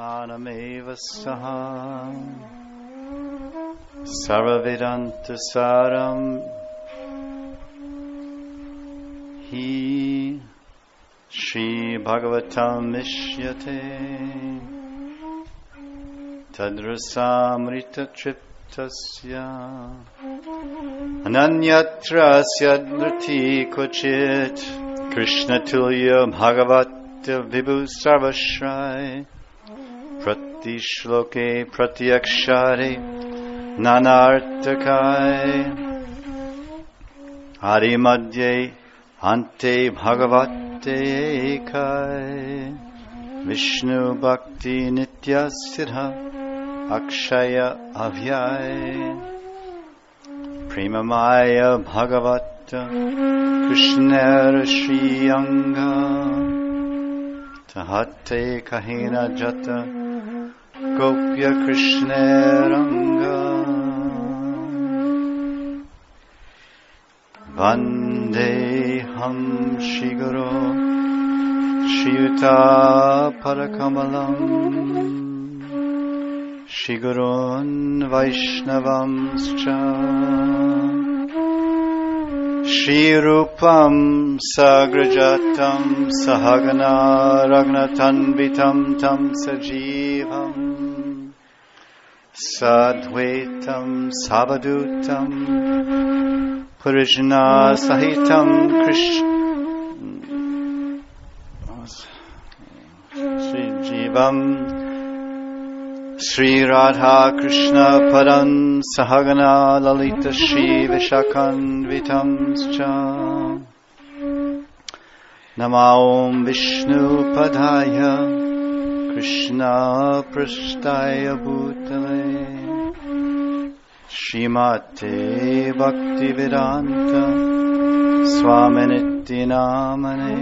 Atmanameva Saha Sarvavedanta Saram Hi Shri Bhagavatam Mishyate Tadrasamrita Triptasya Ananyatra Syadnriti Kochit Krishna Tulya Bhagavata Vibhu Sarvashrai Prati Shloke Prati Akshare Nanartakai Hari Madhye Ante Bhagavate Ekai Vishnu Bhakti Nitya Siddha Akshaya Avyay Premamaya Bhagavata Krishnera Shri Anga Tahate Kahina Jata Gopya Krishnera Anga Vandeham Shri Guru Shri Yuta Parakamalam Shri Gurun Vaishnavamscha Shri Rupam Sagrajatam Sahagana Ragnatanvitam Tam Sajivam Sadhvetam Savadutam Purijna Sahitam Shri Jivam Sri Radha Krishna Padan Sahagana Lalita Shri Vishakan Vitamscha Namaom Vishnu Padaya Krishna Prasthaya Bhutale Shrimate Bhakti Vedanta Swaminiti Namane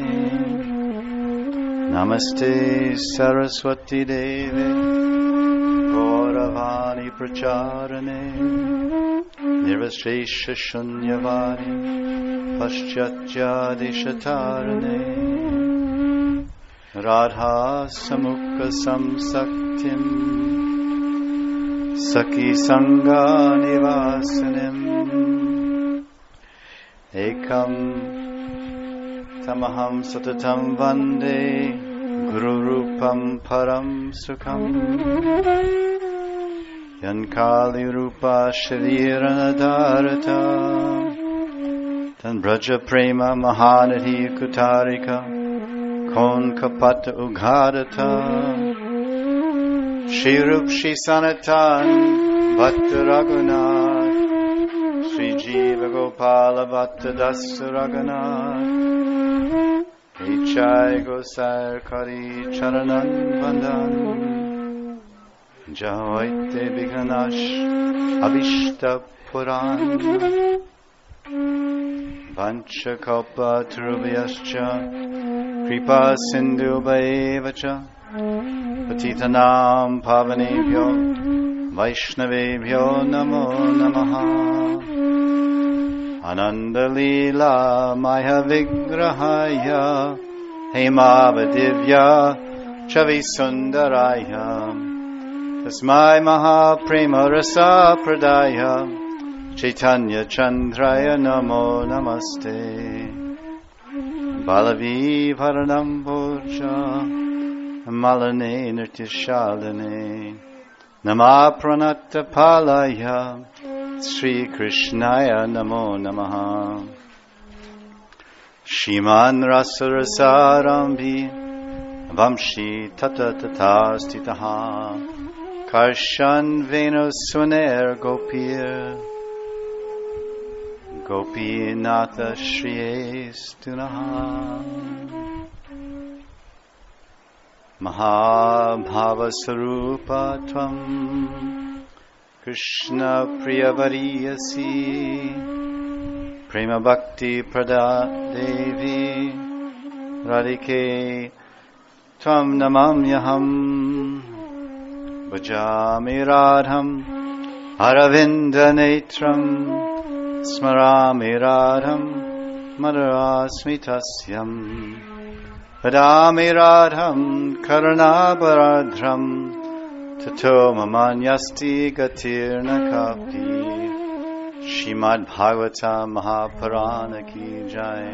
Namaste Saraswati Devi Gauravani Pracharane Nirvashesha Shunyavani Paschatya Deshatarane Radha Samukha Samsaktim Saki Sangha Nivasanim Ekam Tamaham Satatam Vande Guru Rupam Param Sukham Yankali Rupa Shriranadharata Tan Braja Prema Mahanati Kutarika Kon Kapata Ughadata Shri Shri Sanatan Bhatta Raghunath Shri Jiva Gopala Bhatta Dasa Raghunath Ichai Gosar Kari Charanan Vandan Jahoite Biganash Abhishta Puran Vanchakalpa Turubhyascha Kripa Sindhu Bhaevacha Patitanam Pavanebhyo Vaishnavebhyo Namo Namaha Ananda Lila Maya Vigrahaya Hemavadivya Chavisundaraya Tasmai Maha Prema Rasa Pradaya Chaitanya Chandraya Namo Namaste Balavi Varanam Bhoja Malane Nirtishalane Nama Pranata Palaya Sri Krishnaya Namo Namaha Shiman Rasa Rasarambi Vamshi Tata Tata Stitaha Karshan Venus Suner Gopir Gopinatha Shriyestunaha Mahabhava Sarupa Tvam Krishna Priyavariyasi Prema Bhakti Prada Devi Radhike Tvam Namamyaham Bhajami Radham Aravinda Netram Smarami Radham Madarasmi Tasyam Vadami radham karanabaradram tato mamanyasti gatirna kapi. Shrimad Bhagavatam Mahapurana ki jai.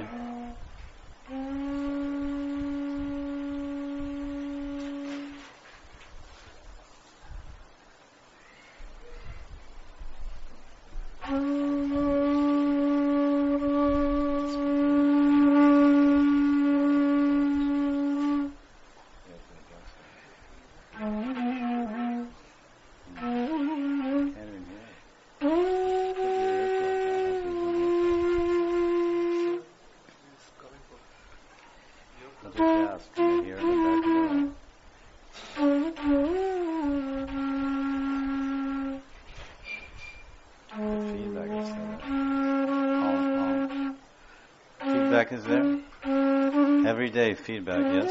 Feedback is there? Everyday feedback, yes?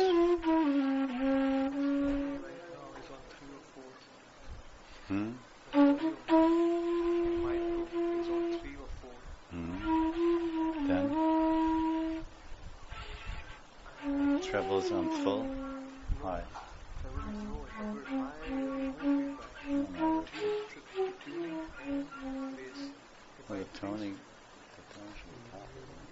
Then? Trebles on full? High. Well, the toning should be top.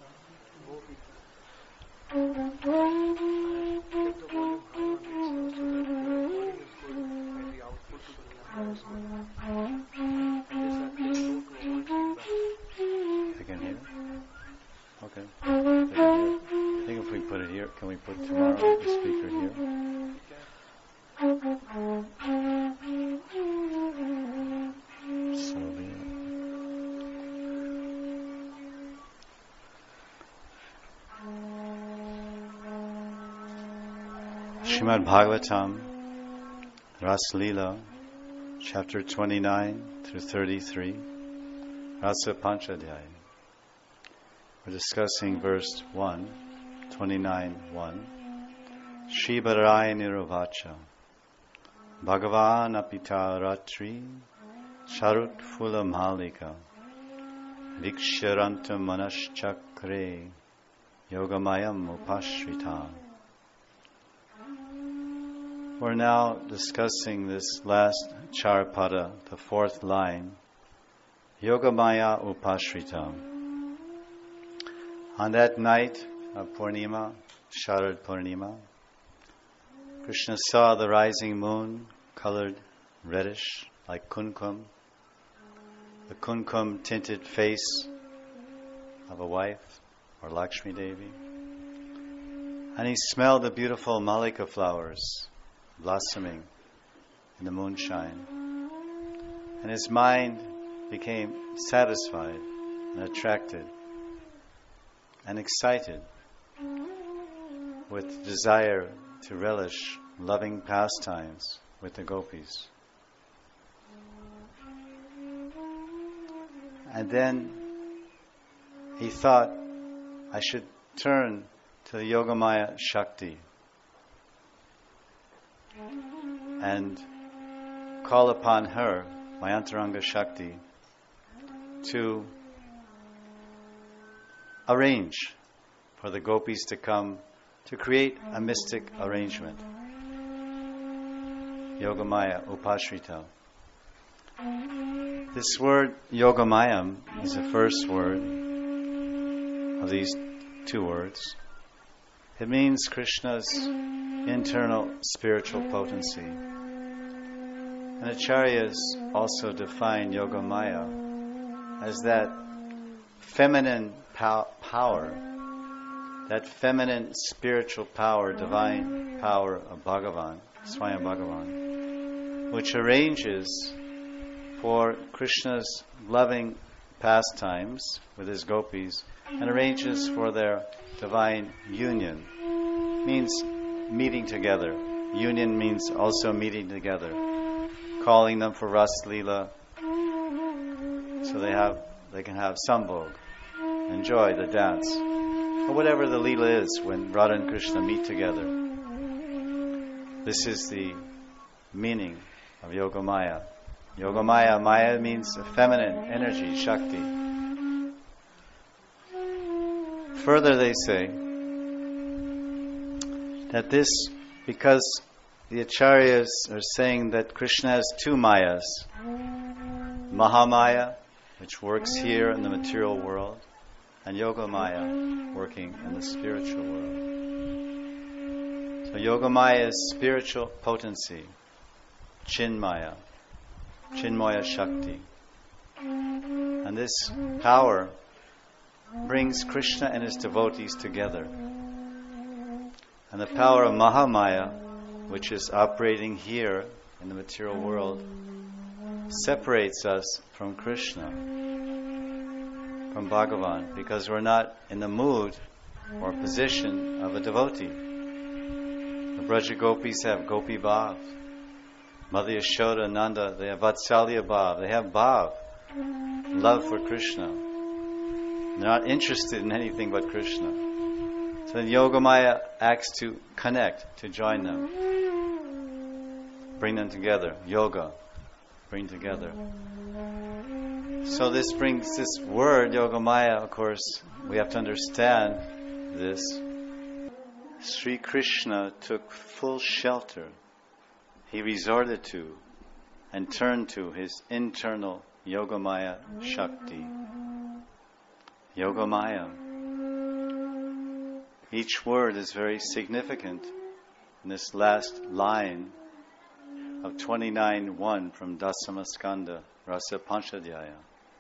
They can hear it? Okay. They can hear it. I think if we put it here, can we put tomorrow the speaker here? So be it. Srimad Bhagavatam, Rasa Leela, chapter 29 through 33, Rasa Panchadhyaya. We're discussing verse 1, 29:1. Shri Bharai Niruvacha Bhagavan Apita Ratri Charut Phula Malika Viksharanta Manaschakre Yogamayam Upashrita. We're now discussing this last Charpada, the fourth line, Yogamaya Upashrita. On that night of Purnima, Sharad Purnima, Krishna saw the rising moon colored reddish like kunkum, the kunkum tinted face of a wife or Lakshmi Devi. And he smelled the beautiful malika flowers blossoming in the moonshine. And his mind became satisfied and attracted and excited with desire to relish loving pastimes with the gopis. And then he thought, I should turn to the Yogamaya Shakti and call upon her, my Antaranga Shakti, to arrange for the gopis to come, to create a mystic arrangement. Yogamaya Upashrita. This word Yogamayam is the first word of these two words. It means Krishna's internal spiritual potency. And Acharyas also define Yogamaya as that feminine power, that feminine spiritual power, divine power of Bhagavan, Swayam Bhagavan, which arranges for Krishna's loving pastimes with his gopis and arranges for their divine union. Means meeting together. Union means also meeting together. Calling them for Ras Leela so they can have sambhog, enjoy the dance. Or whatever the Leela is when Radha and Krishna meet together. This is the meaning of Yogamaya. Yogamaya, Maya means a feminine energy, Shakti. Further they say that this, because the Acharyas are saying that Krishna has two Mayas, Mahamaya, which works here in the material world, and Yogamaya, working in the spiritual world. So Yogamaya is spiritual potency, Chinmaya, Chinmaya Shakti. And this power brings Krishna and his devotees together. And the power of Mahamaya, which is operating here in the material world, separates us from Krishna, from Bhagavan, because we're not in the mood or position of a devotee. The Braja Gopis have Gopi Bhav. Mother Yashoda and Nanda, they have Vatsalya Bhav. They have Bhav, love for Krishna. They're not interested in anything but Krishna. So then Yogamaya acts to connect, to join them, bring them together. Yoga, bring together. So this brings this word, Yogamaya, of course, we have to understand this. Sri Krishna took full shelter. He resorted to and turned to his internal Yogamaya Shakti. Yogamaya. Each word is very significant in this last line of 29.1 from Dasamaskanda, Rasa Panchadhyaya.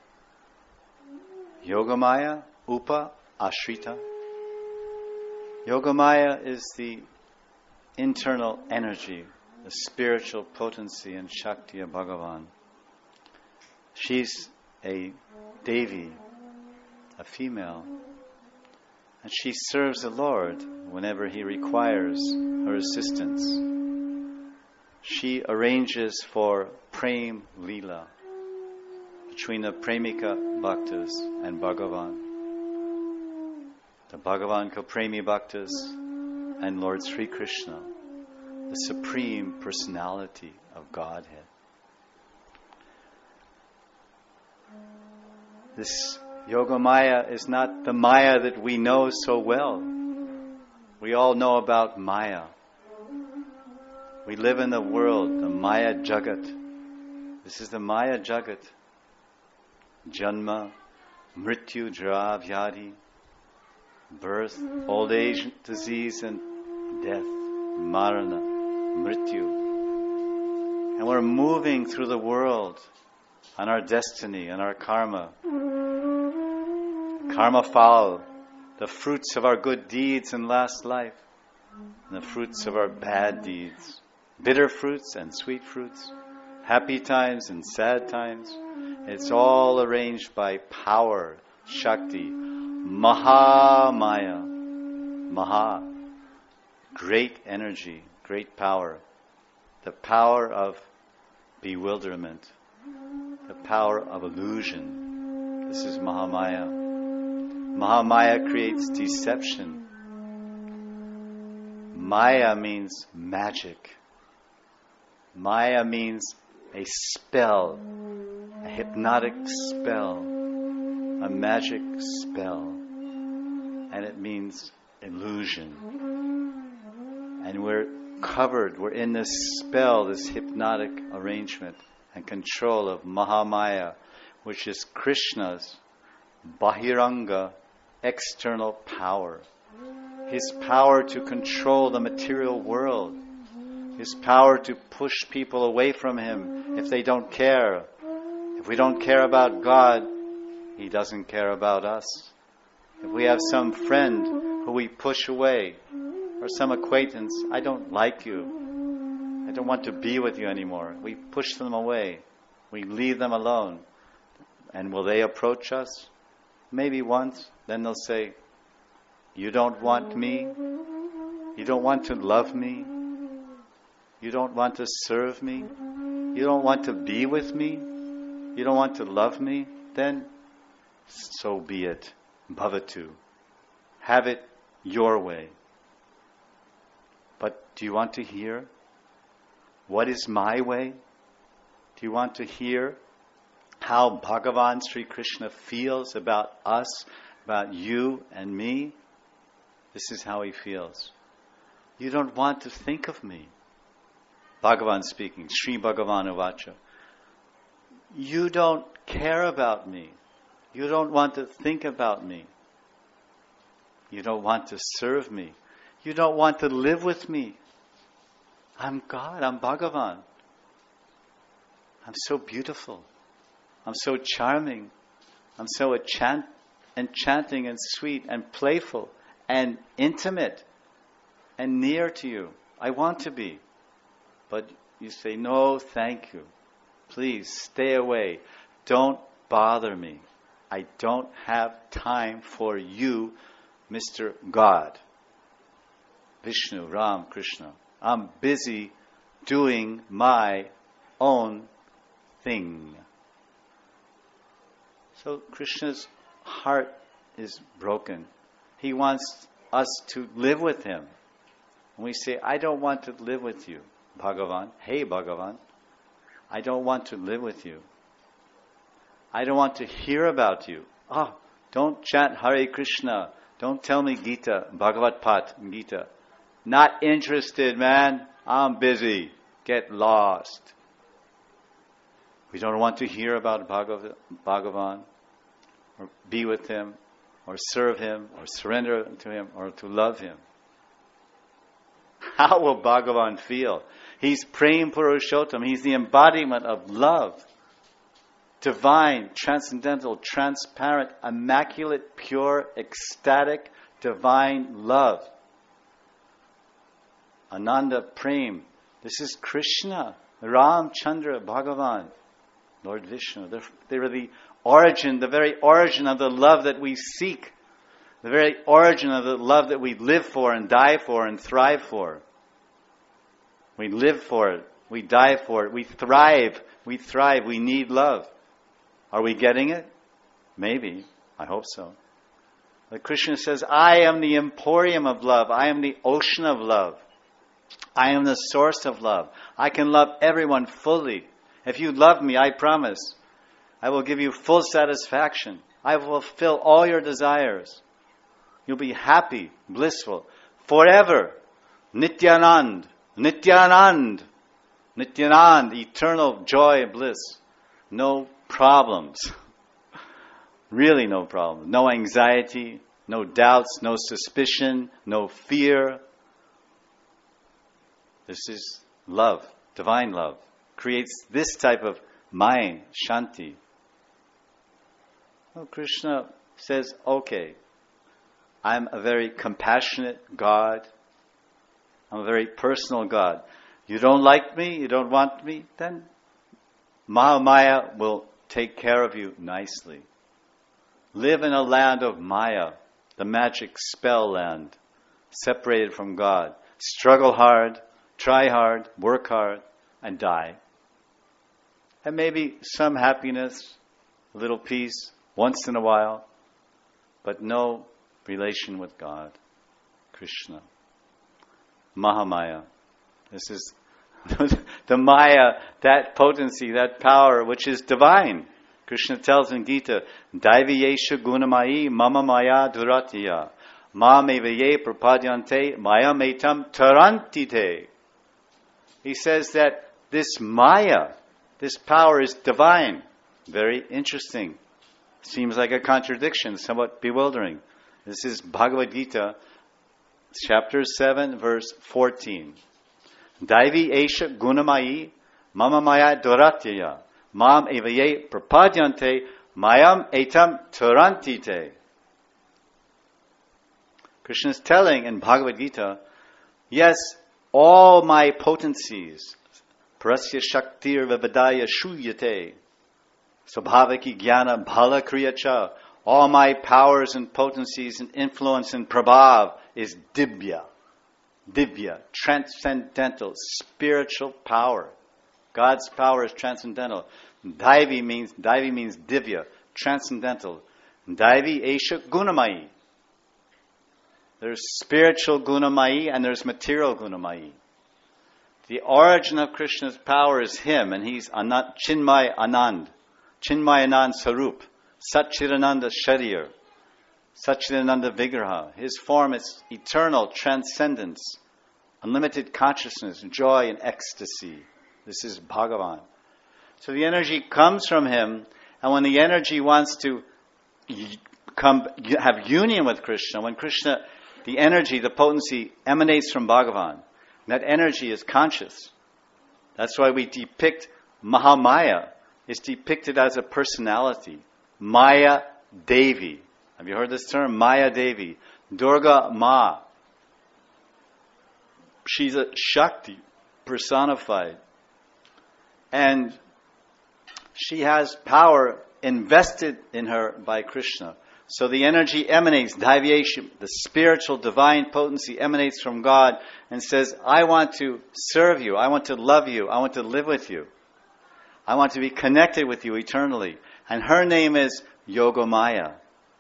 Yogamaya Upa Ashrita. Yogamaya is the internal energy, the spiritual potency and Shakti of Bhagavan. She's a Devi, a female, and she serves the Lord whenever He requires her assistance. She arranges for Prem Leela between the Premika Bhaktas and Bhagavan. The Bhagavan Kapremi Bhaktas and Lord Sri Krishna, the Supreme Personality of Godhead. This Yogamaya is not the Maya that we know so well. We all know about Maya. We live in the world, the Maya Jagat. This is the Maya Jagat. Janma, Mrityu, Jara, Vyadi, birth, old age, disease, and death. Marana, Mrityu. And we're moving through the world on our destiny and our karma. Karma phal, the fruits of our good deeds in last life, and the fruits of our bad deeds. Bitter fruits and sweet fruits, happy times and sad times. It's all arranged by power, Shakti, Mahamaya, Maha, great energy, great power, the power of bewilderment, the power of illusion. This is Mahamaya. Mahamaya creates deception. Maya means magic. Maya means a spell, a hypnotic spell, a magic spell. And it means illusion. And we're covered, we're in this spell, this hypnotic arrangement and control of Mahamaya, which is Krishna's Bahiranga, external power. His power to control the material world. His power to push people away from Him if they don't care. If we don't care about God, He doesn't care about us. If we have some friend who we push away, or some acquaintance, I don't like you. I don't want to be with you anymore. We push them away. We leave them alone. And will they approach us? Maybe once. Then they'll say, you don't want me? You don't want to love me? You don't want to serve me? You don't want to be with me? You don't want to love me? Then so be it. Bhavatu. Have it your way. But do you want to hear? What is my way? Do you want to hear how Bhagavan Sri Krishna feels about us, about you and me? This is how he feels. You don't want to think of me. Bhagavan speaking, Sri Bhagavan Uvacha. You don't care about me. You don't want to think about me. You don't want to serve me. You don't want to live with me. I'm God, I'm Bhagavan. I'm so beautiful. I'm so charming. I'm so enchanting and sweet and playful and intimate and near to you. I want to be. But you say, no, thank you. Please stay away. Don't bother me. I don't have time for you, Mr. God. Vishnu, Ram, Krishna. I'm busy doing my own thing. So Krishna's heart is broken. He wants us to live with him. And we say, I don't want to live with you, Bhagavan. Hey, Bhagavan. I don't want to live with you. I don't want to hear about you. Don't chant Hare Krishna. Don't tell me Gita, Bhagavad Pat, Gita. Not interested, man. I'm busy. Get lost. We don't want to hear about Bhagavan, or be with him, or serve him, or surrender to him, or to love him. How will Bhagavan feel? He's Prem Purushottam. He's the embodiment of love. Divine, transcendental, transparent, immaculate, pure, ecstatic, divine love. Ananda Prem. This is Krishna, Ram Chandra, Bhagavan, Lord Vishnu. They're the origin, the very origin of the love that we seek. The very origin of the love that we live for and die for and thrive for. We live for it. We die for it. We thrive. We thrive. We need love. Are we getting it? Maybe. I hope so. But Krishna says, I am the emporium of love. I am the ocean of love. I am the source of love. I can love everyone fully. If you love me, I promise, I will give you full satisfaction. I will fulfill all your desires. You'll be happy, blissful, forever. Nityanand, Nityanand, Nityanand, eternal joy, bliss. No problems. Really no problems. No anxiety, no doubts, no suspicion, no fear. This is love, divine love. Creates this type of mind, shanti. Well, Krishna says, okay, I'm a very compassionate God. I'm a very personal God. You don't like me, you don't want me, then Mahamaya will take care of you nicely. Live in a land of Maya, the magic spell land, separated from God. Struggle hard, try hard, work hard, and die. And maybe some happiness, a little peace, once in a while, but no relation with God, Krishna. Mahamaya. This is the Maya, that potency, that power which is divine. Krishna tells in Gita, Daiviyesha gunamayi mama maya duratiya mamevaye prapadyante maya metam tarantite. He says that this Maya, this power is divine. Very interesting. Seems like a contradiction, somewhat bewildering. This is Bhagavad Gita, chapter 7, verse 14. Daivi esha gunamayi mama maya doratyaya mam evaye prapadyante mayam etam tarantite. Krishna is telling in Bhagavad Gita, yes, all my potencies, prasya shaktir vivadaya shuyate, sabhavaki jnana bhala kriyacha, all my powers and potencies and influence and prabhav is dibya. Divya, transcendental, spiritual power. God's power is transcendental. Daivi means divya, transcendental. Daivi esha gunamayi. There's spiritual gunamayi and there's material gunamayi. The origin of Krishna's power is him, and he's Chinmay Anand. Chinmay Anand Sarup. Satchidananda Sharir. Satchidananda Vigraha. His form is eternal transcendence, unlimited consciousness, joy and ecstasy. This is Bhagavan. So the energy comes from him, and when the energy wants to have union with Krishna, when Krishna, the energy, the potency emanates from Bhagavan, that energy is conscious. That's why we depict Mahamaya. It's depicted as a personality. Maya Devi. Have you heard this term? Maya Devi. Durga Ma. She's a Shakti personified. And she has power invested in her by Krishna. So the energy emanates, Daivesham, the spiritual divine potency emanates from God and says, I want to serve you, I want to love you, I want to live with you. I want to be connected with you eternally. And her name is Yogamaya.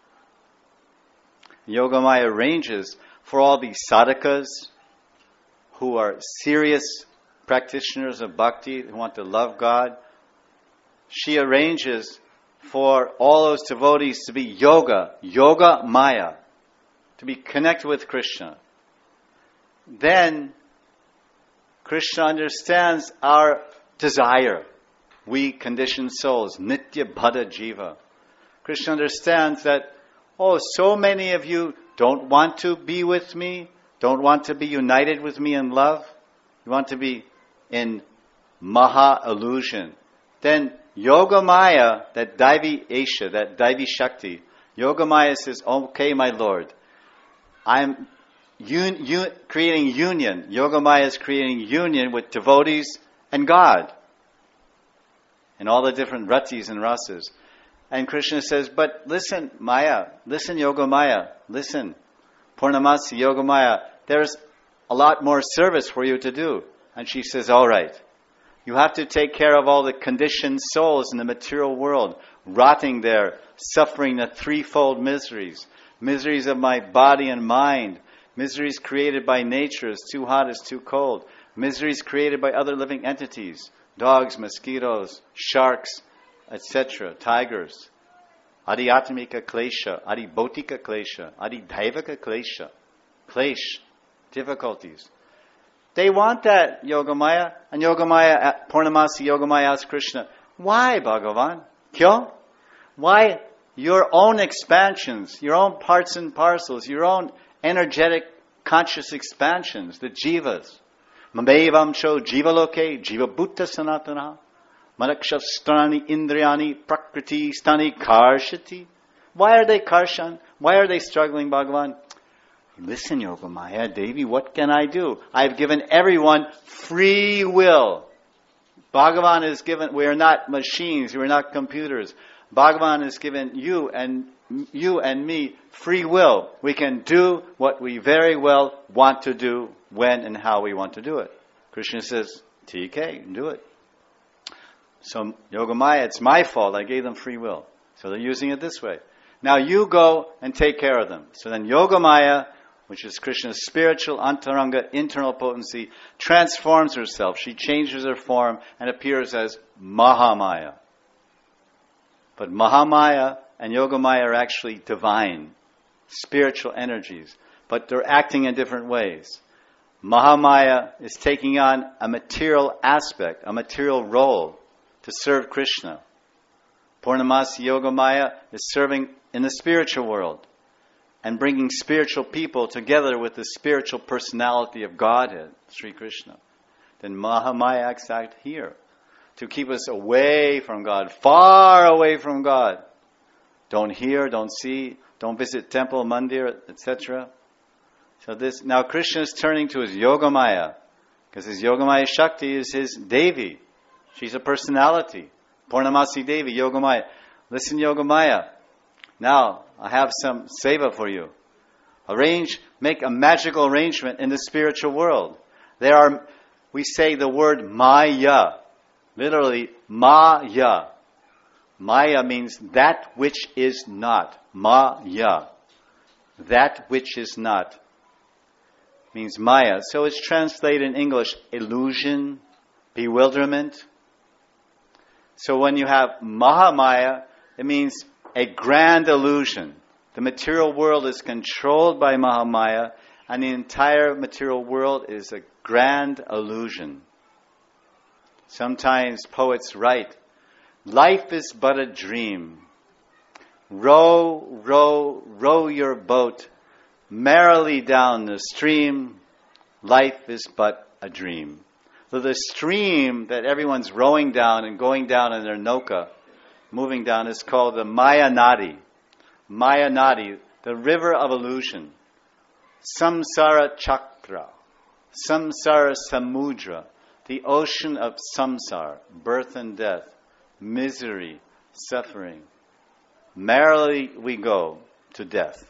Yogamaya ranges for all the sadhakas who are serious practitioners of bhakti, who want to love God. She arranges for all those devotees to be yoga maya, to be connected with Krishna. Then Krishna understands our desire. We conditioned souls, nitya bhada jiva. Krishna understands that, so many of you don't want to be with me, don't want to be united with me in love. You want to be in maha illusion. Then Yogamaya, that Daivi Esha, that Daivi Shakti, Yogamaya says, okay, my Lord, I'm creating union. Yogamaya is creating union with devotees and God. And all the different ratis and rasas. And Krishna says, but listen, Maya, listen, Yogamaya, listen, Purnamasi, Yogamaya, there's a lot more service for you to do. And she says, all right. You have to take care of all the conditioned souls in the material world, rotting there, suffering the threefold miseries. Miseries of my body and mind. Miseries created by nature, it's too hot, it's too cold. Miseries created by other living entities. Dogs, mosquitoes, sharks, etc., tigers. Adi atmika klesha, adi bhotika klesha, adi daivaka klesha. Klesh, difficulties. They want that, Yogamaya. And Yogamaya, Purnamasi Yogamaya asks Krishna, why, Bhagavan? Kyo? Why your own expansions, your own parts and parcels, your own energetic conscious expansions, the jivas? Mamevam cho jivaloke, jiva bhutta sanatana, manakshastrani indriyani prakriti stani karshati. Why are they karshan? Why are they struggling, Bhagavan? Listen, Yogamaya, Devi, what can I do? I've given everyone free will. Bhagavan is given, we are not machines, we are not computers. Bhagavan has given you and me free will. We can do what we very well want to do, when and how we want to do it. Krishna says, TK, do it. So, Yogamaya, it's my fault, I gave them free will. So they're using it this way. Now you go and take care of them. So then Yogamaya, which is Krishna's spiritual antaranga, internal potency, transforms herself. She changes her form and appears as Mahamaya. But Mahamaya and Yogamaya are actually divine, spiritual energies, but they're acting in different ways. Mahamaya is taking on a material aspect, a material role to serve Krishna. Purnamasi Yogamaya is serving in the spiritual world and bringing spiritual people together with the spiritual personality of Godhead, Sri Krishna. Then Mahamaya acts out here to keep us away from God, far away from God. Don't hear, don't see, don't visit temple, mandir, etc. So now Krishna is turning to his Yogamaya, because his Yogamaya Shakti is his Devi. She's a personality. Purnamasi Devi, Yogamaya. Listen, Yogamaya. Now, I have some seva for you. Make a magical arrangement in the spiritual world. We say the word Maya. Literally, Maya. Maya means that which is not. Maya. That which is not. Means Maya. So it's translated in English, illusion, bewilderment. So when you have Mahamaya, it means a grand illusion. The material world is controlled by Mahamaya, and the entire material world is a grand illusion. Sometimes poets write, life is but a dream. Row, row, row your boat merrily down the stream. Life is but a dream. So the stream that everyone's rowing down and going down in their nauka, moving down, is called the Maya Nadi. Maya Nadi, the river of illusion. Samsara Chakra, Samsara Samudra, the ocean of samsara, birth and death, misery, suffering. Merrily we go to death.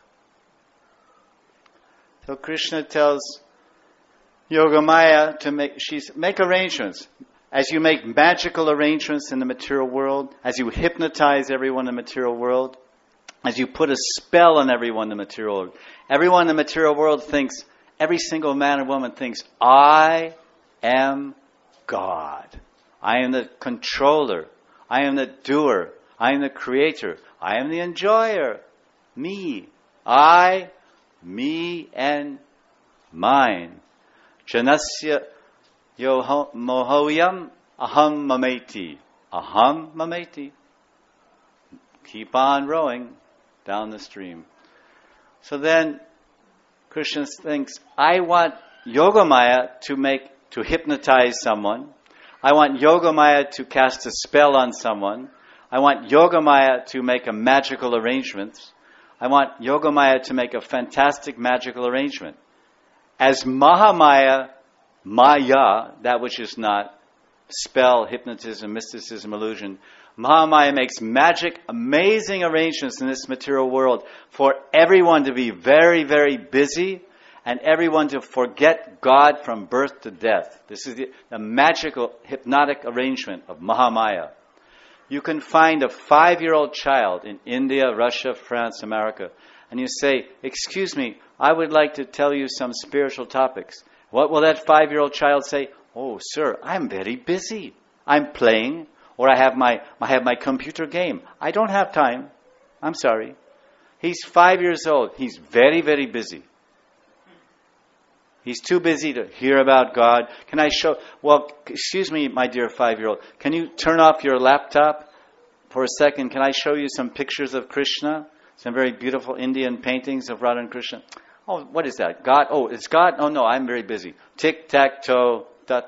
So Krishna tells Yogamaya to make arrangements. As you make magical arrangements in the material world, as you hypnotize everyone in the material world, as you put a spell on everyone in the material world, everyone in the material world thinks, every single man and woman thinks, I am God. I am the controller. I am the doer. I am the creator. I am the enjoyer. Me. I, me, and mine. Janasya mohoyam aham mameti. Aham mameti. Keep on rowing down the stream. So then Krishna thinks, I want Yogamaya to hypnotize someone. I want Yogamaya to cast a spell on someone. I want Yogamaya to make a magical arrangement. I want Yogamaya to make a fantastic magical arrangement. As Mahamaya, Maya, that which is not, spell, hypnotism, mysticism, illusion, Mahamaya makes magic, amazing arrangements in this material world for everyone to be very, very busy and everyone to forget God from birth to death. This is the magical, hypnotic arrangement of Mahamaya. You can find a 5-year-old child in India, Russia, France, America, and you say, excuse me, I would like to tell you some spiritual topics. What will that 5-year-old child say? Oh, sir, I'm very busy. I'm playing, or I have my computer game. I don't have time. I'm sorry. He's 5 years old. He's very, very busy. He's too busy to hear about God. Can I show... Well, excuse me, my dear 5-year-old. Can you turn off your laptop for a second? Can I show you some pictures of Krishna? Some very beautiful Indian paintings of Radha and Krishna. Oh, what is that? God? Oh, it's God? Oh, no, I'm very busy. Tic-tac-toe, ...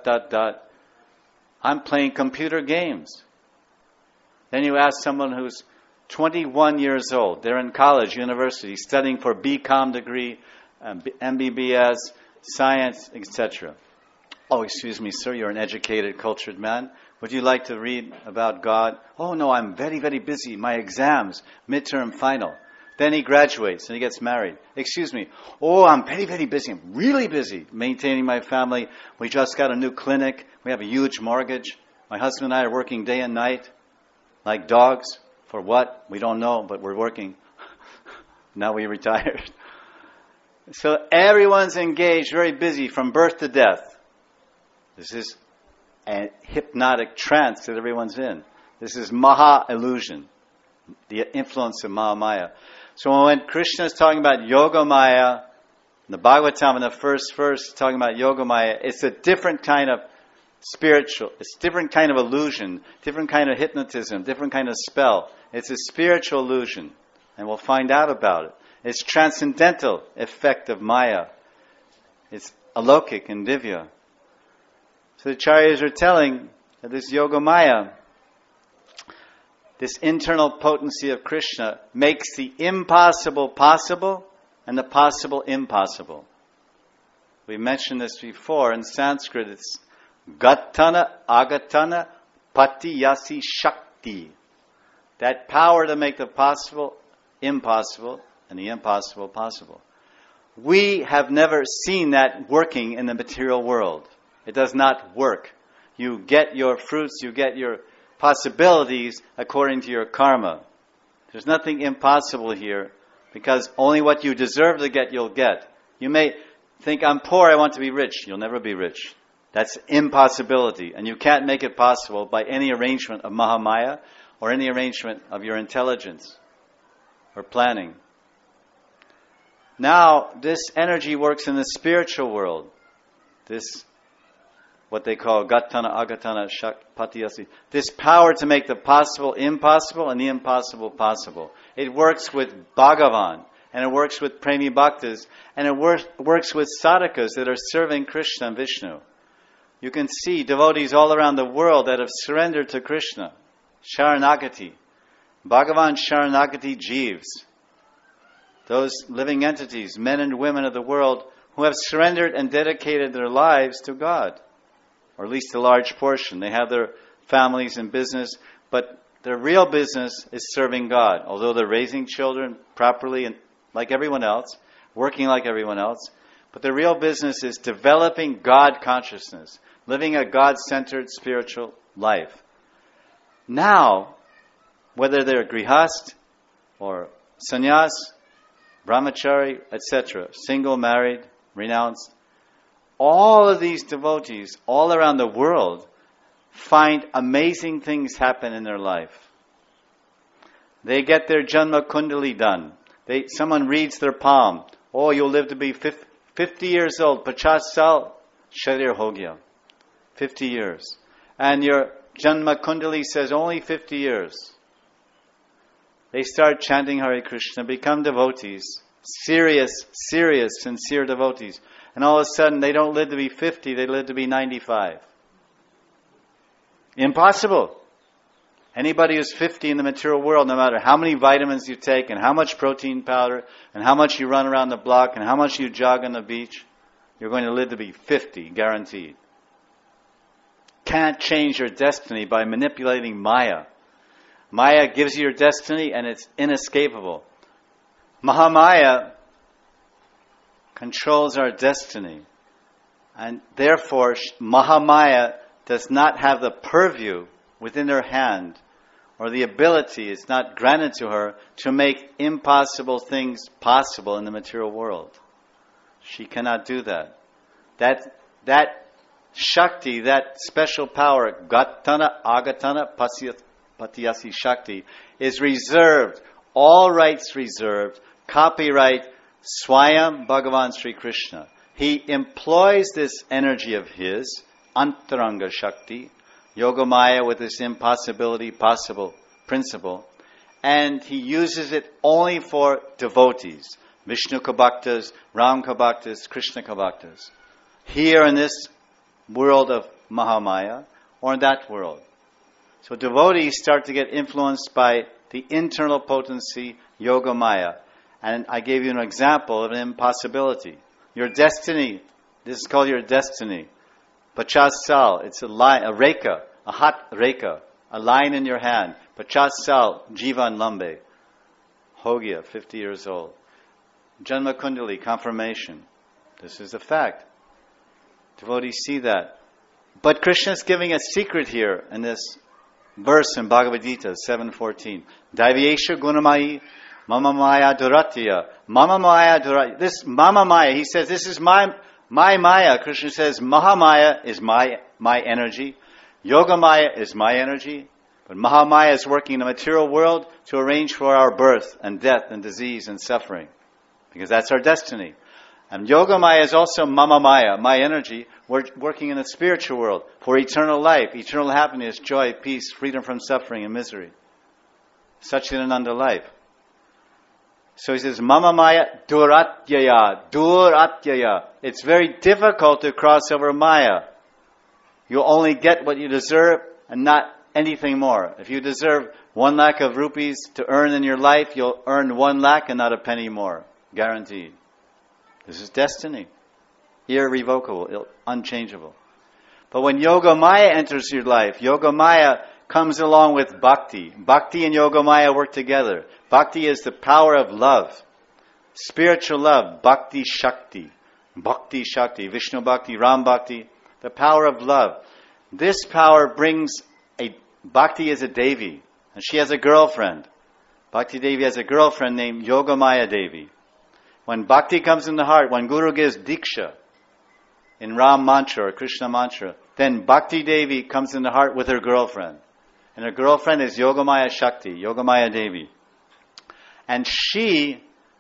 I'm playing computer games. Then you ask someone who's 21 years old. They're in college, university, studying for BCom degree, MBBS, science, etc. Oh, excuse me, sir, you're an educated, cultured man. Would you like to read about God? Oh, no, I'm very, very busy. My exams, midterm, final. Then he graduates and he gets married. Excuse me. Oh, I'm very, very busy. I'm really busy maintaining my family. We just got a new clinic. We have a huge mortgage. My husband and I are working day and night like dogs. For what? We don't know, but we're working. Now we retired. So everyone's engaged, very busy from birth to death. This is a hypnotic trance that everyone's in. This is Maha illusion, the influence of Mahamaya. So when Krishna is talking about Yogamaya, in the Bhagavatam in the first verse, talking about Yogamaya, it's a different kind of spiritual, it's a different kind of illusion, different kind of hypnotism, different kind of spell. It's a spiritual illusion, and we'll find out about it. It's transcendental effect of Maya. It's alokik and divya. So the Acharyas are telling that this Yogamaya, this internal potency of Krishna, makes the impossible possible and the possible impossible. We mentioned this before. In Sanskrit, it's Gatana, Agatana, Patiyasi Shakti. That power to make the possible impossible and the impossible possible. We have never seen that working in the material world. It does not work. You get your fruits, you get your possibilities according to your karma. There's nothing impossible here, because only what you deserve to get, you'll get. You may think, I'm poor, I want to be rich. You'll never be rich. That's impossibility, and you can't make it possible by any arrangement of Mahamaya or any arrangement of your intelligence or planning. Now, this energy works in the spiritual world. This, what they call Gatana, Agatana, Patiyasi. This power to make the possible impossible and the impossible possible. It works with Bhagavan, and it works with Premi Bhaktas, and it works with sadhakas that are serving Krishna and Vishnu. You can see devotees all around the world that have surrendered to Krishna. Sharanagati. Bhagavan Sharanagati Jeeves. Those living entities, men and women of the world, who have surrendered and dedicated their lives to God. Or at least a large portion. They have their families and business, but their real business is serving God. Although they're raising children properly and like everyone else, working like everyone else, but their real business is developing God consciousness, living a God-centered spiritual life. Now, whether they're grihast or sannyas, brahmachari, etc., single, married, renounced, all of these devotees all around the world find amazing things happen in their life. They get their Janma Kundali done. Someone reads their palm. Oh, you'll live to be 50 years old. 50 saal, sharir ho gaya. 50 years. And your Janma Kundali says only 50 years. They start chanting Hare Krishna, become devotees. Serious, sincere devotees. And all of a sudden, they don't live to be 50, they live to be 95. Impossible. Anybody who's 50 in the material world, no matter how many vitamins you take and how much protein powder and how much you run around the block and how much you jog on the beach, you're going to live to be 50, guaranteed. Can't change your destiny by manipulating Maya. Maya gives you your destiny and it's inescapable. Mahamaya controls our destiny. And therefore, Mahamaya does not have the purview within her hand, or the ability is not granted to her to make impossible things possible in the material world. She cannot do that. That Shakti, that special power, Gatana, Agatana, Patiyasi Shakti, is reserved, all rights reserved, copyright, Swayam Bhagavan Sri Krishna. He employs this energy of his, Antaranga Shakti, Yogamaya with this impossibility possible principle, and he uses it only for devotees, Vishnu Bhaktas, Ram Bhaktas, Krishna Bhaktas, here in this world of Mahamaya or in that world. So devotees start to get influenced by the internal potency, Yogamaya. And I gave you an example of an impossibility. Your destiny, this is called your destiny. 50 saal, it's a line, a rekha, a hot rekha, a line in your hand. 50 saal, jivan lambe. Ho gaya, 50 years old. Janma Kundali, confirmation. This is a fact. Devotees see that. But Krishna is giving a secret here in this verse in Bhagavad Gita 7:14. Daiviyesha gunamai mama maya duratya. Mama maya duratya. This mama maya, he says, this is my maya. Krishna says, Mahamaya is my energy. Yogamaya is my energy. But Mahamaya is working in the material world to arrange for our birth and death and disease and suffering. Because that's our destiny. And Yogamaya is also Mama Maya, my energy, working in the spiritual world for eternal life, eternal happiness, joy, peace, freedom from suffering and misery. Satchidananda life. So he says, Mama Maya Duratyaya. It's very difficult to cross over Maya. You'll only get what you deserve and not anything more. If you deserve 1 lakh of rupees to earn in your life, you'll earn 1 lakh and not a penny more. Guaranteed. This is destiny. Irrevocable, unchangeable. But when Yogamaya enters your life, Yogamaya comes along with Bhakti. Bhakti and Yogamaya work together. Bhakti is the power of love. Spiritual love, Bhakti Shakti. Bhakti Shakti, Vishnu Bhakti, Ram Bhakti. The power of love. This power brings Bhakti is a Devi. And she has a girlfriend. Bhakti Devi has a girlfriend named Yogamaya Devi. When Bhakti comes in the heart, when Guru gives Diksha in Ram mantra or Krishna mantra, then Bhakti Devi comes in the heart with her girlfriend. And her girlfriend is Yogamaya Shakti, Yogamaya Devi. And she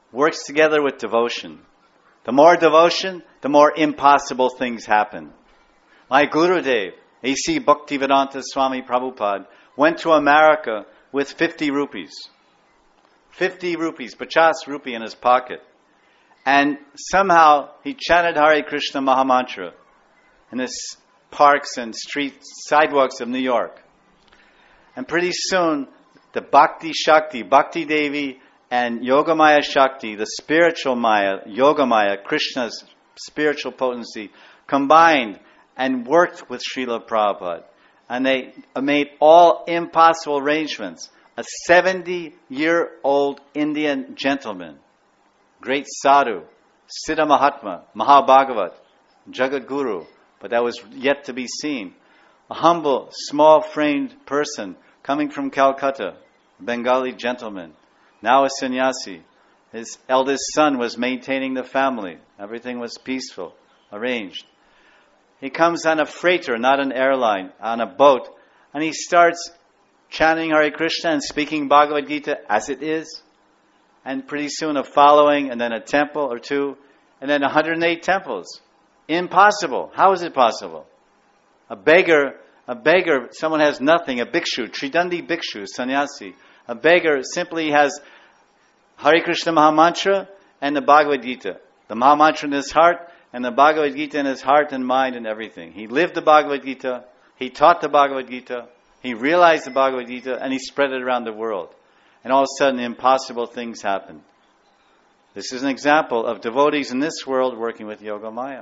works together with devotion. The more devotion, the more impossible things happen. My Gurudev, A.C. Bhaktivedanta Swami Prabhupada, went to America with 50 rupees. 50 rupees, 50 rupee in his pocket. And somehow he chanted Hare Krishna Mahamantra in the parks and sidewalks of New York. And pretty soon, the Bhakti Shakti, Bhakti Devi and Yogamaya Shakti, the spiritual Maya, Yogamaya, Krishna's spiritual potency, combined and worked with Srila Prabhupada. And they made all impossible arrangements. A 70-year-old Indian gentleman, great sadhu, Siddha Mahatma, Mahabhagavat, Jagat Guru, but that was yet to be seen. A humble, small-framed person coming from Calcutta, a Bengali gentleman, now a sannyasi. His eldest son was maintaining the family. Everything was peaceful, arranged. He comes on a freighter, not an airline, on a boat, and he starts chanting Hare Krishna and speaking Bhagavad Gita as it is. And pretty soon a following, and then a temple or two, and then 108 temples. Impossible. How is it possible? A beggar, someone has nothing, a bhikshu, Tridandi bhikshu, sannyasi. A beggar simply has Hare Krishna Mahamantra and the Bhagavad Gita. The Mahamantra in his heart and the Bhagavad Gita in his heart and mind and everything. He lived the Bhagavad Gita, he taught the Bhagavad Gita, he realized the Bhagavad Gita, and he spread it around the world. And all of a sudden, impossible things happened. This is an example of devotees in this world working with Yogamaya.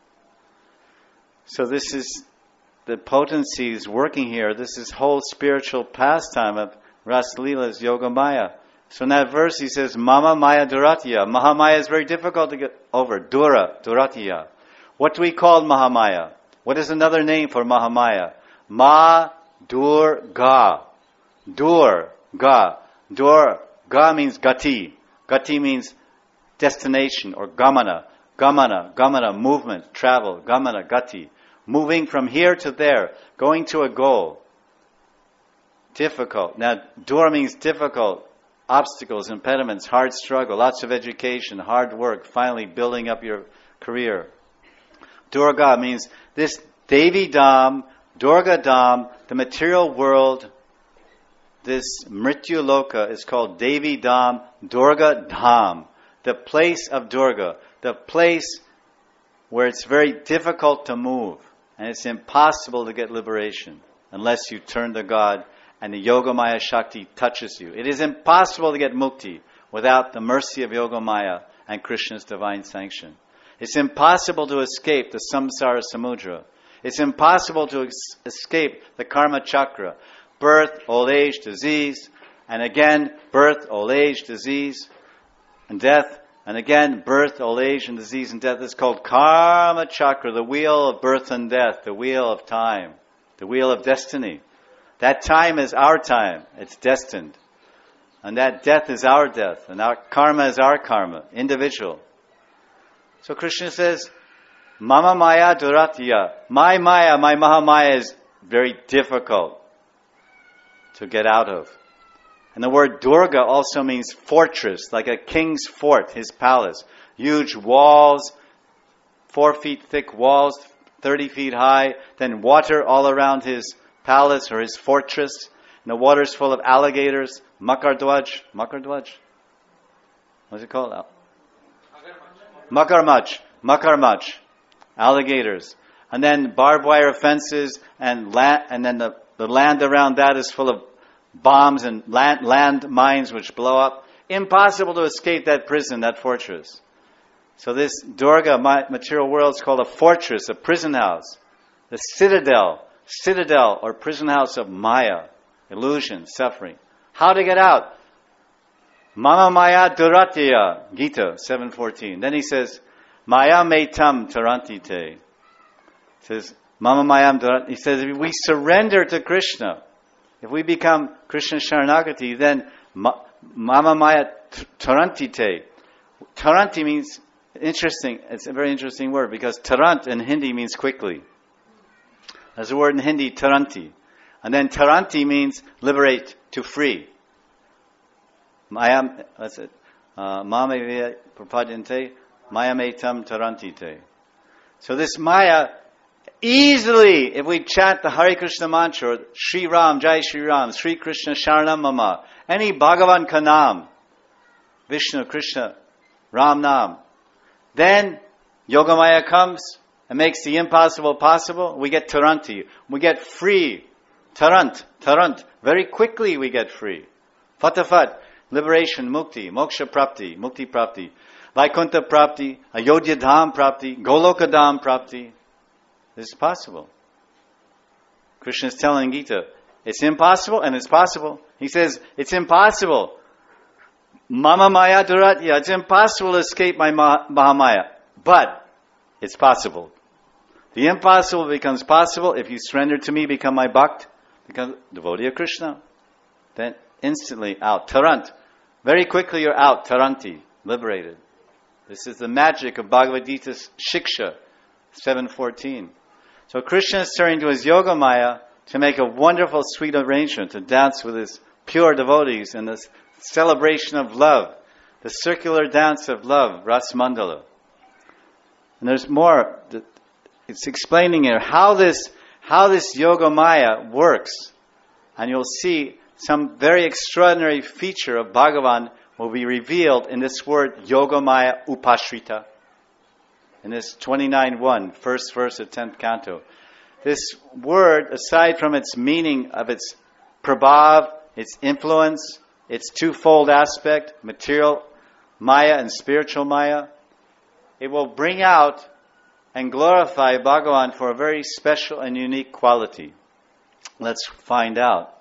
So this is the potencies working here. This is whole spiritual pastime of Ras Leela's Yogamaya. So in that verse he says, Mama Maya Duratya. Mahamaya is very difficult to get over. Duratya. What do we call Mahamaya? What is another name for Mahamaya? Durga. Durga. Durga means gati. Gati means destination or gamana. Gamana, movement, travel. Gamana, gati. Moving from here to there. Going to a goal. Difficult. Now, dur means difficult. Obstacles, impediments, hard struggle, lots of education, hard work, finally building up your career. Durga means this Devi Dham, Durga Dham, the material world, this Mrityu Loka is called Devi Dham, Durga Dham, the place of Durga, the place where it's very difficult to move and it's impossible to get liberation unless you turn to God and the Yogamaya Shakti touches you. It is impossible to get mukti without the mercy of Yogamaya and Krishna's divine sanction. It's impossible to escape the samsara samudra. It's impossible to escape the karma chakra. Birth, old age, disease, and again, birth, old age, disease, and death, and again, birth, old age, and disease, and death. It's called karma chakra, the wheel of birth and death, the wheel of time, the wheel of destiny. That time is our time. It's destined. And that death is our death. And our karma is our karma. Individual. So Krishna says, Mama Maya Duratya. My Maya, my Mahamaya is very difficult to get out of. And the word Durga also means fortress, like a king's fort, his palace. Huge walls, 4 feet thick walls, 30 feet high, then water all around his palace or his fortress, and the water's full of alligators, Makardwaj. What's it called? Makarmach. Alligators. And then barbed wire fences and then the land around that is full of bombs and land mines which blow up. Impossible to escape that prison, that fortress. So this Durga material world is called a fortress, a prison house, the citadel or prison house of Maya, illusion, suffering. How to get out? Mama Maya Duratya, Gita 7:14. Then he says, Maya me tam tarantite. He says, Mama Maya Duratya. He says, if we surrender to Krishna, if we become Krishna Sharanagati, then Mama Maya tarantite. Taranti means interesting. It's a very interesting word because tarant in Hindi means quickly. There's a word in Hindi, taranti. And then taranti means liberate, to free. Maya Mamaya prapadyante, mayametam tarantite. So this Maya, easily, if we chant the Hare Krishna mantra, Shri Ram, Jai Shri Ram, Sri Krishna Sharanam Mama, any Bhagavan ka Naam, Vishnu, Krishna, Ram Naam, then Yogamaya comes and makes the impossible possible. We get Taranti. We get free. Tarant. Very quickly we get free. Fatafat. Liberation, mukti, moksha prapti, mukti prapti, Vaikuntha prapti, Ayodhya dham prapti, Goloka dham prapti. This is possible. Krishna is telling Gita, it's impossible and it's possible. He says, it's impossible. Mama maya duratya, it's impossible to escape my Mahamaya. But it's possible. The impossible becomes possible if you surrender to me, become my bhakt, become devotee of Krishna. Then instantly out. Tarant. Very quickly you're out. Taranti. Liberated. This is the magic of Bhagavad Gita's Shiksha 7:14. So Krishna is turning to his Yogamaya to make a wonderful, sweet arrangement to dance with his pure devotees in this celebration of love, the circular dance of love, Ras Mandala. And there's more. It's explaining here how this Yogamaya works. And you'll see some very extraordinary feature of Bhagavan will be revealed in this word Yogamaya Upashrita. In this 29:1, first verse of 10th canto. This word, aside from its meaning of its prabhav, its influence, its twofold aspect, material Maya and spiritual Maya, it will bring out and glorify Bhagavan for a very special and unique quality. Let's find out.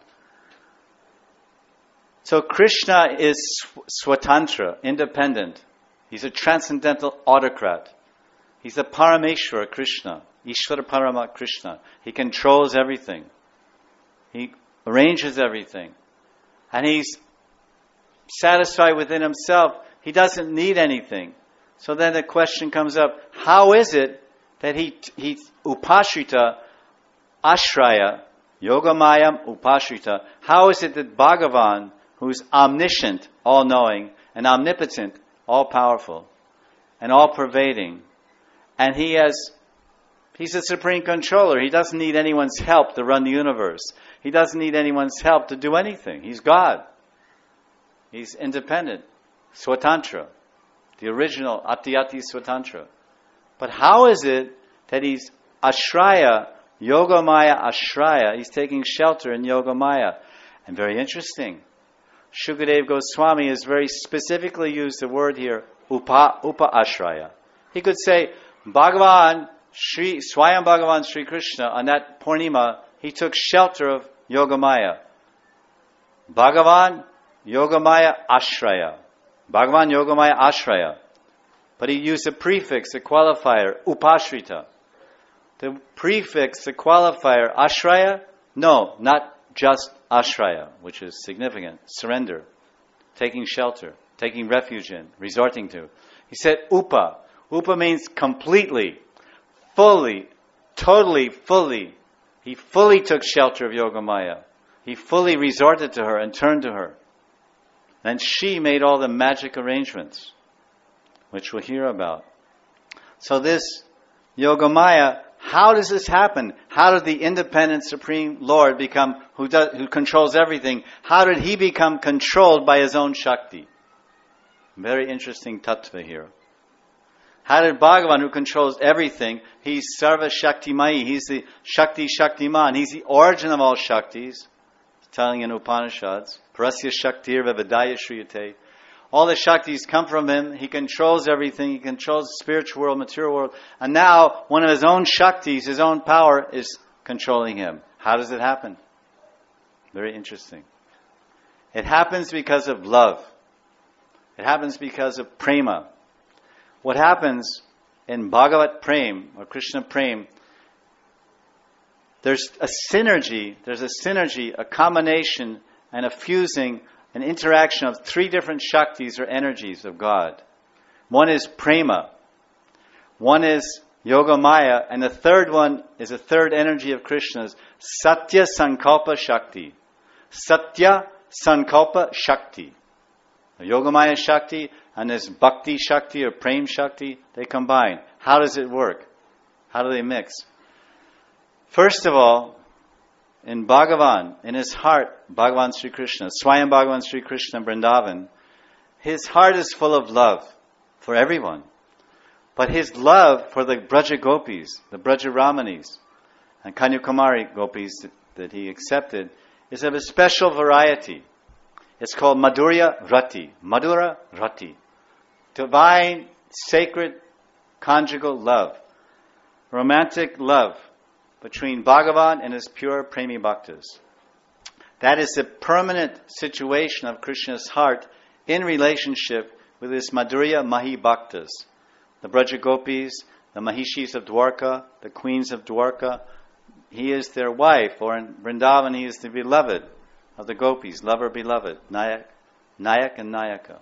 So Krishna is swatantra, independent. He's a transcendental autocrat. He's a Parameshwara Krishna, Ishvara Parama Krishna. He controls everything. He arranges everything. And he's satisfied within himself. He doesn't need anything. So then the question comes up, how is it that he Upashrita, Ashraya, Yogamayam Upashrita, how is it that Bhagavan, who's omniscient, all-knowing, and omnipotent, all-powerful, and all-pervading, and he's a supreme controller. He doesn't need anyone's help to run the universe. He doesn't need anyone's help to do anything. He's God. He's independent. Swatantra. The original Atyati Swatantra. But how is it that he's Ashraya, Yogamaya Ashraya? He's taking shelter in Yogamaya. And very interesting. Shukadev Goswami has very specifically used the word here, Upa Ashraya. He could say, Bhagavan, Swayam Bhagavan Sri Krishna, on that Purnima, he took shelter of Yogamaya. Bhagavan, Yogamaya Ashraya. Bhagavan, Yogamaya Ashraya. But he used a prefix, a qualifier, Upashrita. The prefix, the qualifier, Ashraya, no, not just Ashraya, which is significant. Surrender, taking shelter, taking refuge in, resorting to. He said Upa. Upa means completely, fully, totally, fully. He fully took shelter of Yogamaya. He fully resorted to her and turned to her. And she made all the magic arrangements, which we'll hear about. So this Yogamaya, how does this happen? How did the independent Supreme Lord become, who controls everything, how did he become controlled by his own Shakti? Very interesting tattva here. How did Bhagavan, who controls everything, he's Sarva Shaktimai, he's the Shakti Shaktiman, he's the origin of all Shaktis, telling in Upanishads, Parasya Shaktir Vivadaya Shriyate. All the Shaktis come from him, he controls everything, he controls the spiritual world, material world, and now one of his own Shaktis, his own power, is controlling him. How does it happen? Very interesting. It happens because of love. It happens because of prema. What happens in Bhagavat Prem, or Krishna Prem, there's a synergy, a combination, and a fusing, an interaction of three different Shaktis or energies of God. One is Prema, one is Yogamaya, and the third one is a third energy of Krishna's, Satya Sankalpa Shakti. Satya Sankalpa Shakti. The Yogamaya Shakti and this Bhakti Shakti or Prem Shakti, they combine. How does it work? How do they mix? First of all, in Bhagavan, in his heart, Bhagavan Sri Krishna, Swayam Bhagavan Sri Krishna Vrindavan, his heart is full of love for everyone. But his love for the Braja Gopis, the Braja Ramanis, and Kanyakumari Gopis that he accepted, is of a special variety. It's called Madhurya Rati. Madhura Rati. Divine, sacred, conjugal love. Romantic love between Bhagavan and his pure Premi Bhaktas. That is the permanent situation of Krishna's heart in relationship with his Madhurya Mahi Bhaktas. The Braja Gopis, the Mahishis of Dwarka, the queens of Dwarka. He is their wife, or in Vrindavan he is the beloved of the Gopis, lover beloved, Nayak and Nayaka.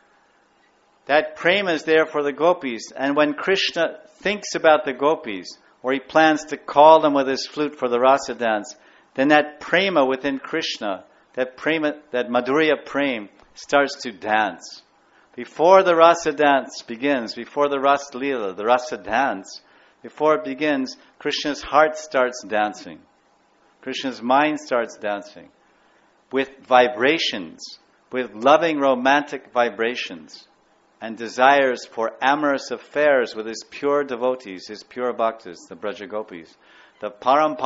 That prema is there for the Gopis, and when Krishna thinks about the Gopis, or he plans to call them with his flute for the rasa dance, then that prema within Krishna, that Madhurya Prem, starts to dance. Before the rasa dance begins, before the rasa lila, the rasa dance, before it begins, Krishna's heart starts dancing. Krishna's mind starts dancing with vibrations, with loving romantic vibrations and desires for amorous affairs with his pure devotees, his pure bhaktas, the Braja Gopis, the param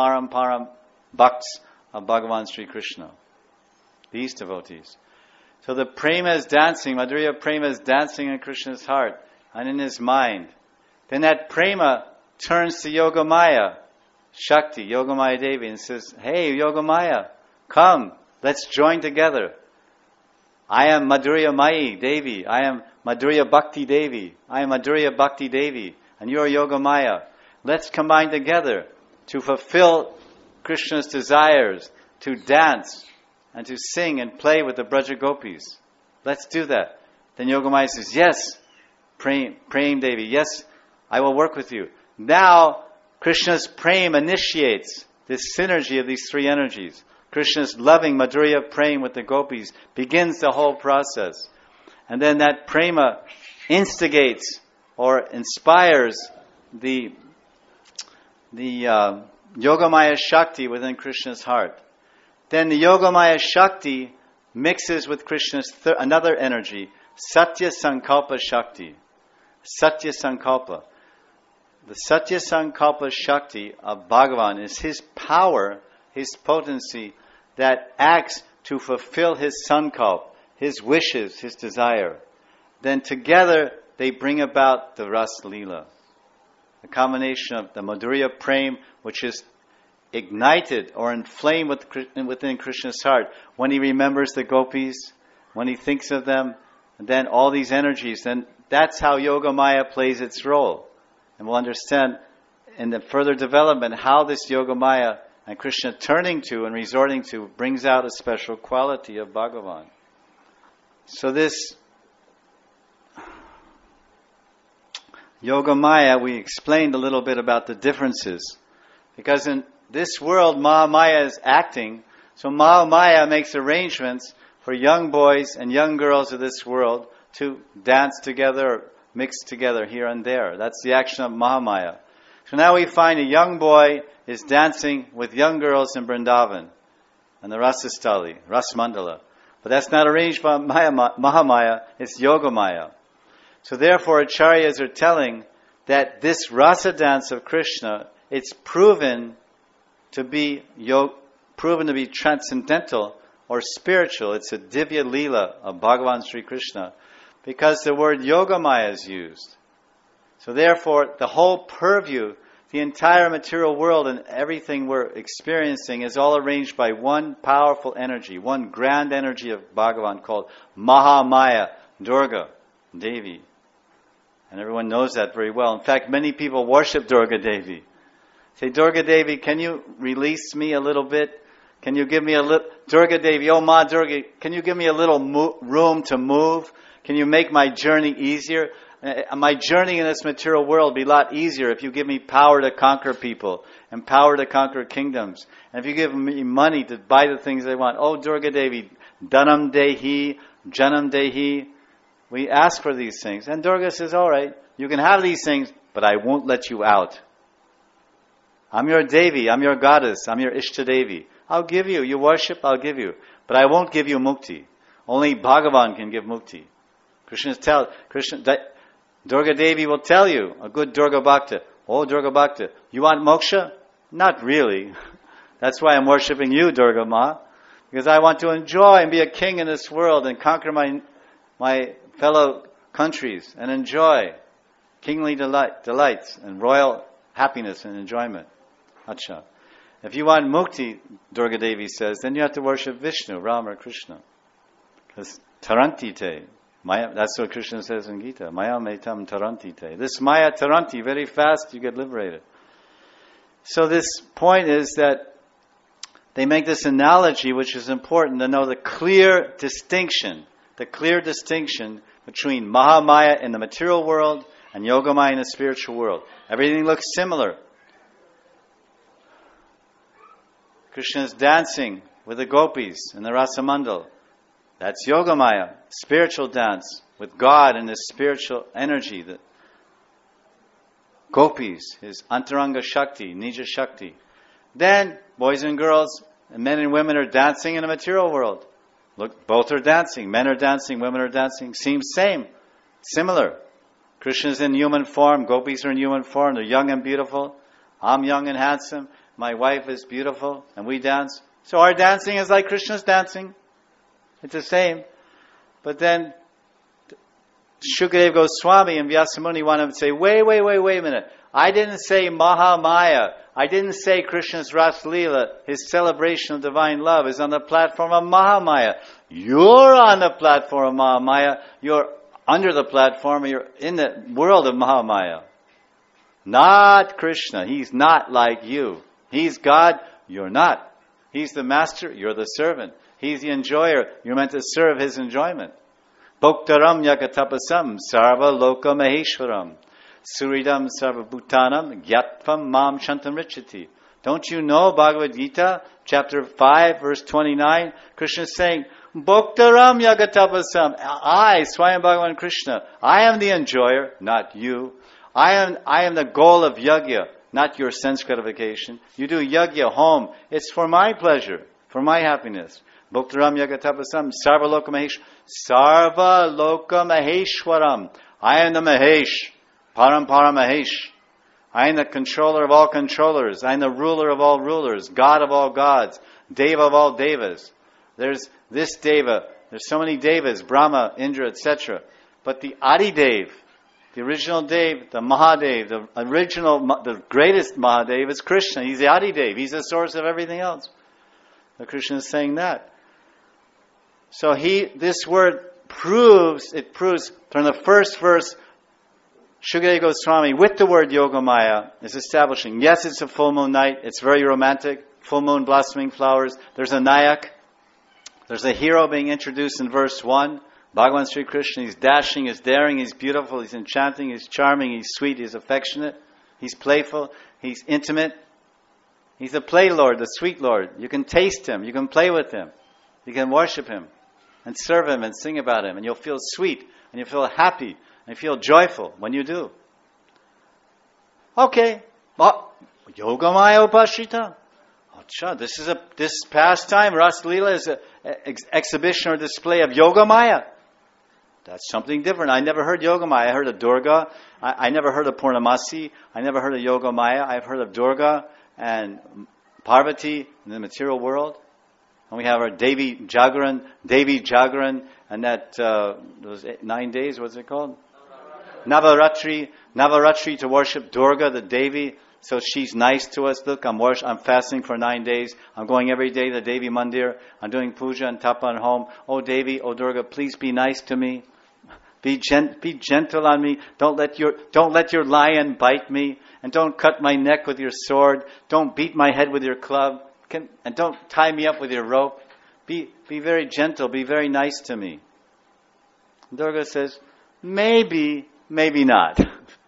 bhakts of Bhagavan Sri Krishna. These devotees. So the prema is dancing, Madhurya Prema is dancing in Krishna's heart and in his mind. Then that prema turns to Yogamaya, Shakti, Yogamaya Devi, and says, hey Yogamaya, come, let's join together. I am Madhurya Mayi Devi, I am Madhurya Bhakti Devi, I am Madhurya Bhakti Devi, and you are Yogamaya. Let's combine together to fulfill Krishna's desires, to dance, and to sing and play with the Braja Gopis. Let's do that. Then Yogamaya says, yes, Prem Devi, yes, I will work with you. Now, Krishna's Prem initiates this synergy of these three energies. Krishna's loving Madhurya Prem with the Gopis begins the whole process. And then that Prema instigates or inspires the Yogamaya Shakti within Krishna's heart. Then the Yogamaya Shakti mixes with Krishna's another energy, Satya Sankalpa Shakti. Satya Sankalpa. The Satya Sankalpa Shakti of Bhagavan is his power, his potency that acts to fulfill his sankalp, his wishes, his desire. Then together they bring about the Ras Leela. The combination of the Madhurya Prem, which is ignited or inflamed within Krishna's heart when he remembers the gopis, when he thinks of them, and then all these energies, then that's how Yogamaya plays its role. And we'll understand in the further development how this Yogamaya and Krishna turning to and resorting to brings out a special quality of Bhagavan. So this Yogamaya, we explained a little bit about the differences. Because in this world, Mahamaya is acting, so Mahamaya makes arrangements for young boys and young girls of this world to dance together, mix together here and there. That's the action of Mahamaya. So now we find a young boy is dancing with young girls in Vrindavan, and the Rasastali, Rasmandala. But that's not arranged by Mahamaya, it's Yogamaya. So therefore, Acharyas are telling that this rasa dance of Krishna, it's proven to be transcendental or spiritual. It's a Divya Leela of Bhagavan Sri Krishna because the word Yogamaya is used. So therefore, the whole purview, the entire material world and everything we're experiencing is all arranged by one powerful energy, one grand energy of Bhagavan called Mahamaya, Durga, Devi. And everyone knows that very well. In fact, many people worship Durga Devi. Say, Durga Devi, can you release me a little bit? Can you give me a little... Durga Devi, oh Ma Durga, can you give me a little room to move? Can you make my journey easier? My journey in this material world will be a lot easier if you give me power to conquer people and power to conquer kingdoms. And if you give me money to buy the things I want. Oh, Durga Devi, Dhanam Dehi, Janam Dehi. We ask for these things. And Durga says, all right, you can have these things, but I won't let you out. I'm your Devi, I'm your goddess, I'm your Ishtadevi. I'll give you. You worship, I'll give you. But I won't give you mukti. Only Bhagavan can give mukti. Durga Devi will tell you, a good Durga Bhakta, oh Durga Bhakta, you want moksha? Not really. That's why I'm worshipping you, Durga Ma. Because I want to enjoy and be a king in this world and conquer my fellow countries and enjoy kingly delights and royal happiness and enjoyment. Acha. If you want mukti, Durga Devi says, then you have to worship Vishnu, Rama or Krishna. Because taranti te. Maya, that's what Krishna says in Gita. Maya metam taranti te. This Maya taranti, very fast you get liberated. So this point is that they make this analogy, which is important to know the clear distinction between Mahamaya in the material world and Yogamaya in the spiritual world. Everything looks similar. Krishna is dancing with the gopis in the Rasamandal. That's Yogamaya, spiritual dance with God and His spiritual energy. The gopis, His Antaranga Shakti, Nija Shakti. Then, boys and girls, and men and women are dancing in the material world. Look, both are dancing. Men are dancing, women are dancing. Seems same, similar. Krishna is in human form, gopis are in human form. They're young and beautiful. I'm young and handsome. My wife is beautiful, and we dance. So our dancing is like Krishna's dancing. It's the same. But then Shukadeva Goswami and Vyasamuni want to say, wait a minute. I didn't say Mahamaya. I didn't say Krishna's Ras Leela, his celebration of divine love, is on the platform of Mahamaya. You're on the platform of Mahamaya. You're under the platform. You're in the world of Mahamaya. Not Krishna. He's not like you. He's God. You're not. He's the master. You're the servant. He's the enjoyer. You're meant to serve his enjoyment. Bhoktaram yakatapasam sarva loka maheshwaram. Suridam sarva bhutanam gyatvam mam shantam richati. Don't you know Bhagavad Gita, chapter 5, verse 29? Krishna is saying, Bhoktaram yagatapasam. I, Swayam Bhagavan Krishna, I am the enjoyer, not you. I am the goal of yajna, not your sense gratification. You do yajna home. It's for my pleasure, for my happiness. Bhoktaram yagatapasam sarva loka maheshwaram. Sarva loka maheshwaram. I am the Mahesh. Param Mahesh. I am the controller of all controllers. I am the ruler of all rulers. God of all gods. Deva of all devas. There's this Deva. There's so many Devas. Brahma, Indra, etc. But the Adi Dev, the original Dev, the Mahadev, the greatest Mahadev is Krishna. He's the Adi Dev. He's the source of everything else. So Krishna is saying that. So this word proves from the first verse, Shukadeva Goswami, with the word Yogamaya, is establishing, yes, it's a full moon night, it's very romantic, full moon, blossoming flowers, there's a Nayak, there's a hero being introduced in verse 1, Bhagavan Sri Krishna, he's dashing, he's daring, he's beautiful, he's enchanting, he's charming, he's sweet, he's affectionate, he's playful, he's intimate, he's the play Lord, the sweet Lord. You can taste him, you can play with him, you can worship him, and serve him and sing about him, and you'll feel sweet, and you'll feel happy, and feel joyful when you do. Okay. Yogamaya upashita. This pastime, Ras Leela, is an exhibition or display of Yogamaya. That's something different. I never heard Yogamaya. I heard of Durga. I never heard of Purnamasi. I never heard of Yogamaya. I've heard of Durga and Parvati in the material world. And we have our Devi Jagran, and that those 9 days, what's it called? Navaratri to worship Durga, the Devi, so she's nice to us. Look, I'm fasting for 9 days. I'm going every day to the Devi Mandir. I'm doing puja and tapa at home. Oh Devi, oh Durga, please be nice to me. Be gentle on me. Don't let your lion bite me, and don't cut my neck with your sword. Don't beat my head with your club, and don't tie me up with your rope. Be very gentle. Be very nice to me. Durga says, maybe not.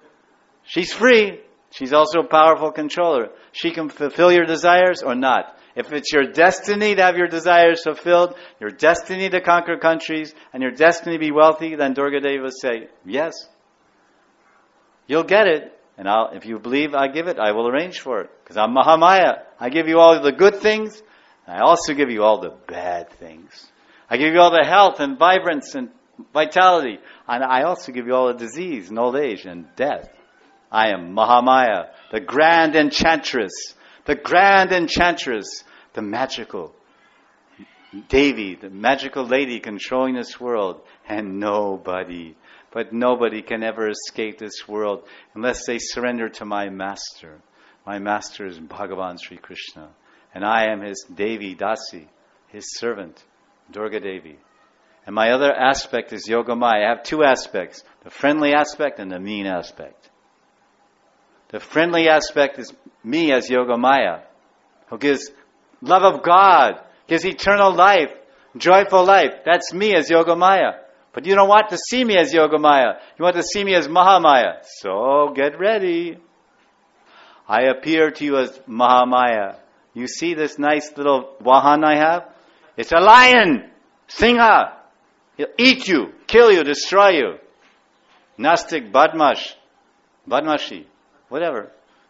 She's free. She's also a powerful controller. She can fulfill your desires or not. If it's your destiny to have your desires fulfilled, your destiny to conquer countries, and your destiny to be wealthy, then Durga Devi will say, yes. You'll get it. And if you believe I give it, I will arrange for it. Because I'm Mahamaya. I give you all the good things, and I also give you all the bad things. I give you all the health and vibrance and vitality. And I also give you all the disease and old age and death. I am Mahamaya, the grand enchantress. The grand enchantress. The magical Devi, the magical lady controlling this world. And nobody can ever escape this world unless they surrender to my master. My master is Bhagavan Sri Krishna. And I am his Devi Dasi, his servant, Durga Devi. And my other aspect is Yogamaya. I have two aspects, the friendly aspect and the mean aspect. The friendly aspect is me as Yogamaya, who gives love of God, gives eternal life, joyful life. That's me as Yogamaya. But you don't want to see me as Yogamaya. You want to see me as Mahamaya. So get ready. I appear to you as Mahamaya. You see this nice little Vahan I have? It's a lion! Singha! He'll eat you, kill you, destroy you. Nastik, Badmashi, whatever.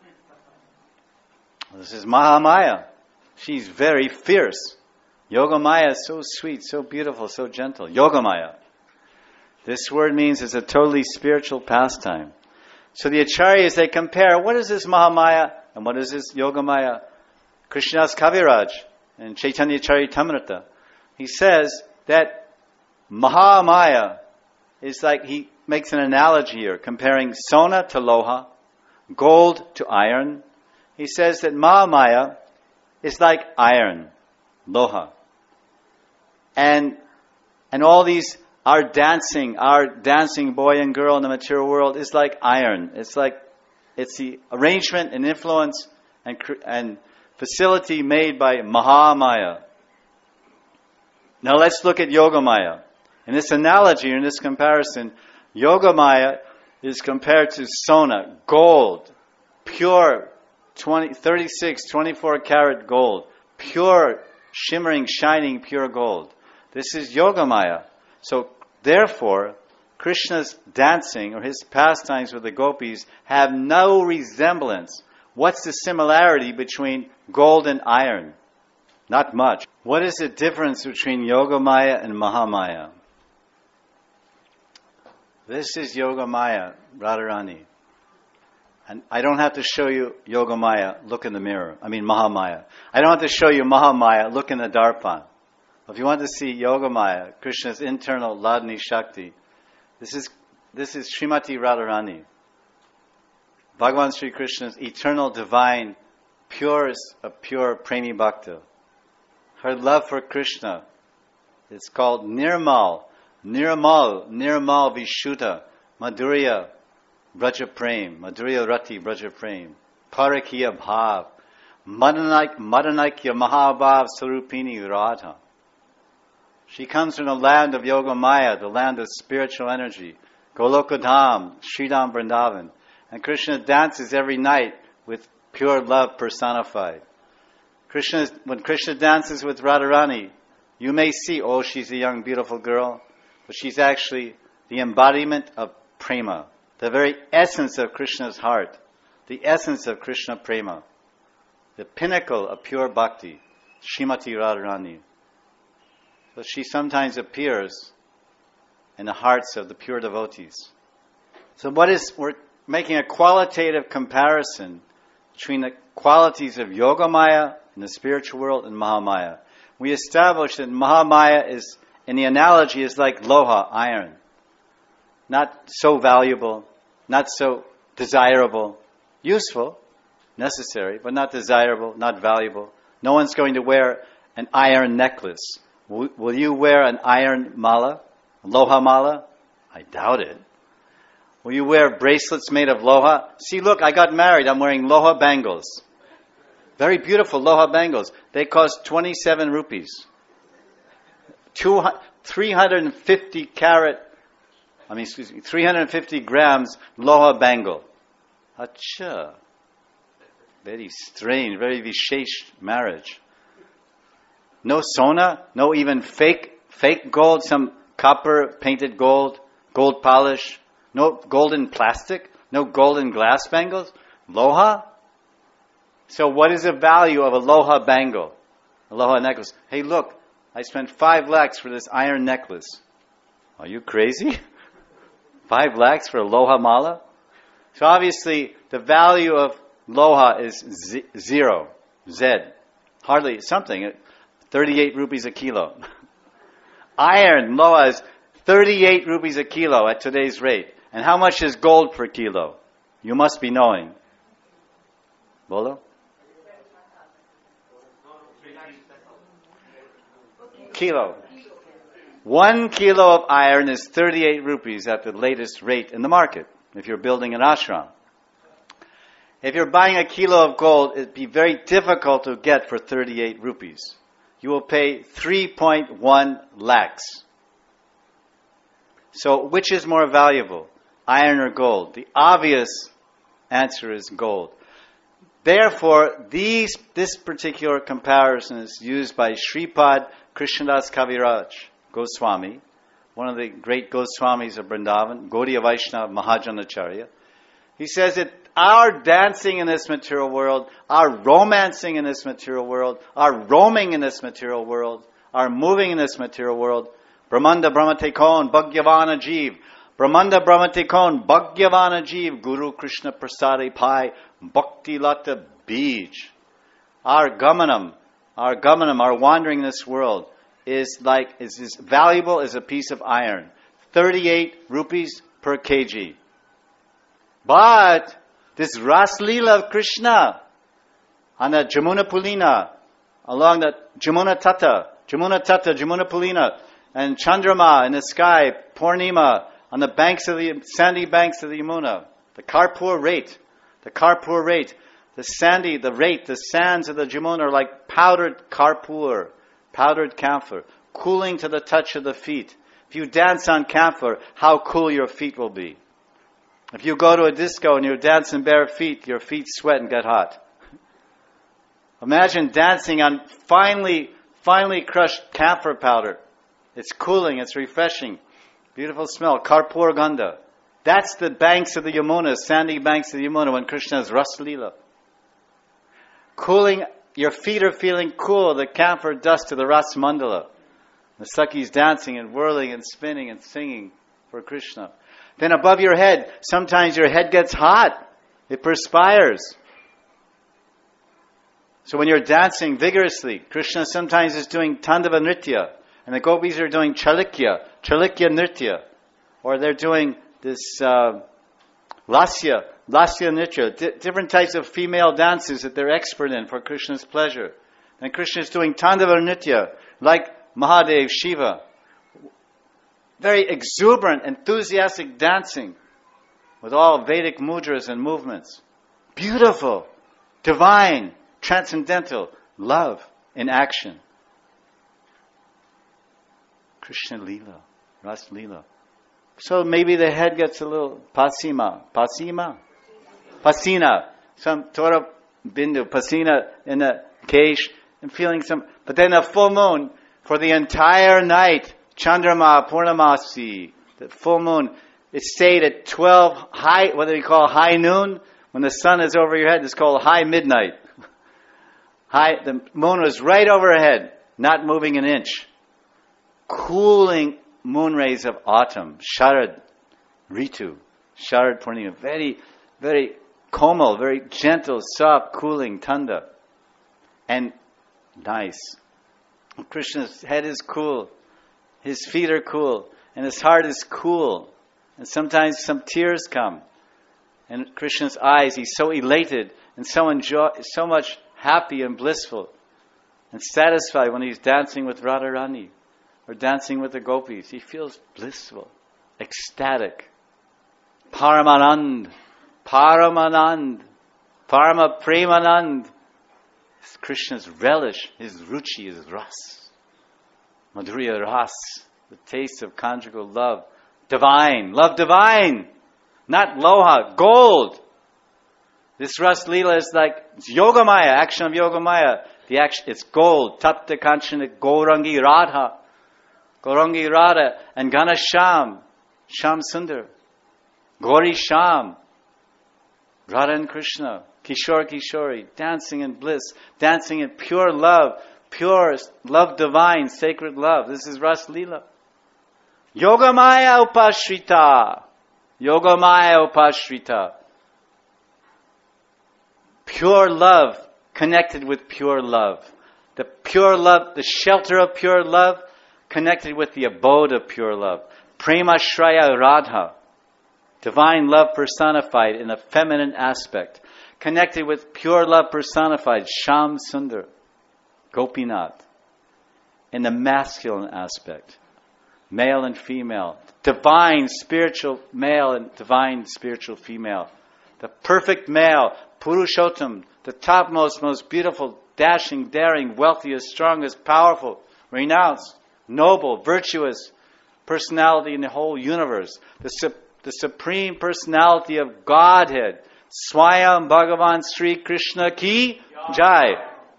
This is Mahamaya. She's very fierce. Yogamaya is so sweet, so beautiful, so gentle. Yogamaya. This word means it's a totally spiritual pastime. So the Acharyas, they compare, what is this Mahamaya and what is this Yogamaya? Krishna's Kaviraj in Chaitanya Charitamrita, he says that Mahamaya is like, he makes an analogy here, comparing Sona to Loha, gold to iron. He says that Mahamaya is like iron, Loha. And all these, our dancing boy and girl in the material world is like iron. It's the arrangement and influence and facility made by Mahamaya. Now let's look at Yogamaya. In this analogy, in this comparison, Yogamaya is compared to Sona, gold, pure 36, 24 karat gold, pure, shimmering, shining, pure gold. This is Yogamaya. So, therefore, Krishna's dancing or his pastimes with the gopis have no resemblance. What's the similarity between gold and iron? Not much. What is the difference between Yogamaya and Mahamaya? This is Yogamaya, Radharani. And I don't have to show you Yogamaya, look in the mirror. Mahamaya. I don't have to show you Mahamaya, look in the Darpan. If you want to see Yogamaya, Krishna's internal Ladni Shakti, this is Srimati Radharani. Bhagavan Sri Krishna's eternal divine, purest of pure Premi Bhakta. Her love for Krishna, it's called Nirmal Vishuddha, Madhurya Braja Prem, Madhurya Rati Braja Prem, Parakya Bhav, Madanakya Mahabhav Sarupini Radha. She comes from the land of Yogamaya, the land of spiritual energy, Golokadham, Sridham Vrindavan. And Krishna dances every night with pure love personified. When Krishna dances with Radharani, you may see, she's a young, beautiful girl, but she's actually the embodiment of prema, the very essence of Krishna's heart, the essence of Krishna prema, the pinnacle of pure bhakti, Srimati Radharani. So she sometimes appears in the hearts of the pure devotees. So we're making a qualitative comparison between the qualities of Yogamaya in the spiritual world and Mahamaya. We established that Mahamaya is, in the analogy, is like Loha, iron. Not so valuable, not so desirable, useful, necessary, but not desirable, not valuable. No one's going to wear an iron necklace. Will you wear an iron mala? Loha mala? I doubt it. Will you wear bracelets made of loha? See, look, I got married. I'm wearing loha bangles. Very beautiful loha bangles. They cost 27 rupees. 350 grams loha bangle. Acha. Very strange, very vishesh marriage. no sona, no even fake gold, some copper painted gold, gold polish, no golden plastic, no golden glass bangles, loha. So what is the value of a loha bangle, a loha necklace? Hey, look, I spent 5 lakhs for this iron necklace. Are you crazy? 5 lakhs for a loha mala? So obviously, the value of loha is zero, Z. Hardly something, 38 rupees a kilo. Iron, loha, is 38 rupees a kilo at today's rate. And how much is gold per kilo? You must be knowing. Bolo? Kilo. 1 kilo of iron is 38 rupees at the latest rate in the market, if you're building an ashram. If you're buying a kilo of gold, it'd be very difficult to get for 38 rupees. You will pay 3.1 lakhs. So, which is more valuable, iron or gold? The obvious answer is gold. Therefore, this particular comparison is used by Sripad Krishnadas Kaviraj Goswami, one of the great Goswamis of Vrindavan, Gaudiya Vaishnava Mahajanacharya. He says that our dancing in this material world, our romancing in this material world, our roaming in this material world, our moving in this material world, Brahmanda Brahmatekon Bhagyavana Jeev, Brahmanda Brahmatekon Bhagyavana Jeev, Guru Krishna Prasade Pai, Bhakti Lata Bij. Our gamanam, our wandering in this world is as valuable as a piece of iron. 38 rupees per kg. But this Ras Leela of Krishna on the Jamuna Pulina, along the Jamuna Tata, Jamuna Pulina, and Chandrama in the sky, Purnima on the banks of the sandy banks of the Yamuna, the Karpur rate, the sands of the Jamuna are like powdered karpur, powdered camphor, cooling to the touch of the feet. If you dance on camphor, how cool your feet will be. If you go to a disco and you're dancing bare feet, your feet sweat and get hot. Imagine dancing on finely crushed camphor powder. It's cooling, it's refreshing. Beautiful smell, Karpur Ganda. That's the banks of the Yamuna, sandy banks of the Yamuna when Krishna is Ras Leela. Cooling, your feet are feeling cool, the camphor dust to the Ras Mandala. The Sakis dancing and whirling and spinning and singing for Krishna. Then above your head, sometimes your head gets hot. It perspires. So when you're dancing vigorously, Krishna sometimes is doing Tandava Nritya, and the gopis are doing Chalikya Nritya, or they're doing this Lasya Nritya, different types of female dances that they're expert in for Krishna's pleasure. And Krishna is doing Tandava Nritya, like Mahadev, Shiva. Very exuberant, enthusiastic dancing with all Vedic mudras and movements. Beautiful, divine, transcendental love in action. Krishna Leela, Ras Leela. So maybe the head gets a little pasina, some Torah bindu, pasina in the kesh, and feeling some, but then a full moon for the entire night, Chandrama, Purnamasi, the full moon, it stayed at 12 high, what do we call high noon? When the sun is over your head, it's called high midnight. The moon was right overhead, not moving an inch. Cooling moon rays of autumn, Sharad Ritu, Sharad Purnima, very, very komal, very gentle, soft, cooling tanda. And nice. Krishna's head is cool, his feet are cool, and his heart is cool. And sometimes some tears come. And Krishna's eyes, he's so elated and so much happy and blissful and satisfied when he's dancing with Radharani or dancing with the gopis. He feels blissful, ecstatic. Paramanand, Parama Premanand. Krishna's relish, his ruchi, his ras. Madhurya ras, the taste of conjugal love. Divine, love divine, not loha, gold. This Ras Leela is like Yogamaya, action of Yogamaya. It's gold. Tapta Kanchana Gaurangi Radha. Gaurangi Radha and Ganasham. Sham Sundar. Gauri Sham. Radha and Krishna. Kishore Kishori. Dancing in bliss. Dancing in pure love. Pure love divine. Sacred love. This is Ras Leela. Yogamaya Upashrita. Yogamaya Upashrita. Pure love connected with pure love. The pure love, the shelter of pure love connected with the abode of pure love. Prema Shraya Radha. Divine love personified in a feminine aspect. Connected with pure love personified. Sham Sundar. Gopinath. In the masculine aspect. Male and female. Divine spiritual male and divine spiritual female. The perfect male. Purushottam. The topmost, most beautiful, dashing, daring, wealthiest, strongest, powerful, renounced, noble, virtuous personality in the whole universe. The supreme personality of Godhead. Swayam Bhagavan Sri Krishna Ki Jai.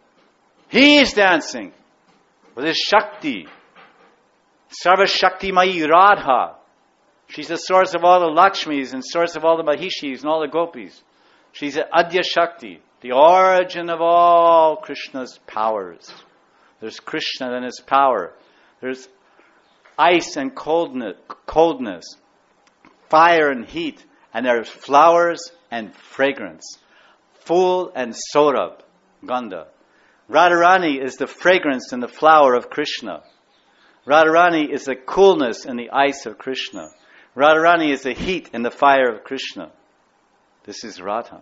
He is dancing with his Shakti. Sarva Shakti Mai Radha. She's the source of all the Lakshmis and source of all the Mahishis and all the Gopis. She's the Adya Shakti, the origin of all Krishna's powers. There's Krishna and his power. There's ice and coldness, fire and heat, and there's flowers and fragrance. Phul and Saurabh, Gandha. Radharani is the fragrance and the flower of Krishna. Radharani is the coolness and the ice of Krishna. Radharani is the heat and the fire of Krishna. This is Radha.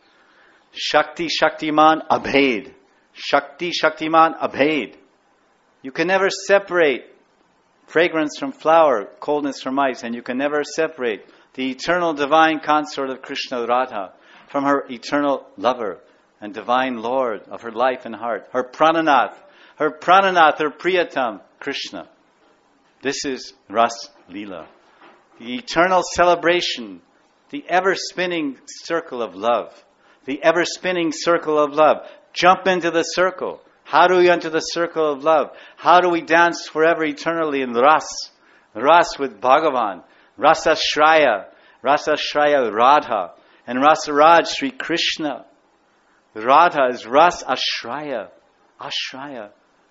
Shakti Shaktiman Abhed. Shakti Shaktiman Abhed. You can never separate fragrance from flower, coldness from ice, and you can never separate the eternal divine consort of Krishna, Radha, from her eternal lover and divine Lord of her life and heart. Her Prananath, her Priyatam, Krishna. This is Ras Leela. The eternal celebration, the ever-spinning circle of love. The ever-spinning circle of love. Jump into the circle. How do we enter the circle of love? How do we dance forever, eternally in Ras? Ras with Bhagavan. Rasashraya. Rasashraya Radha. And Rasaraj Sri Krishna. Radha is Ras Ashraya. Ashraya.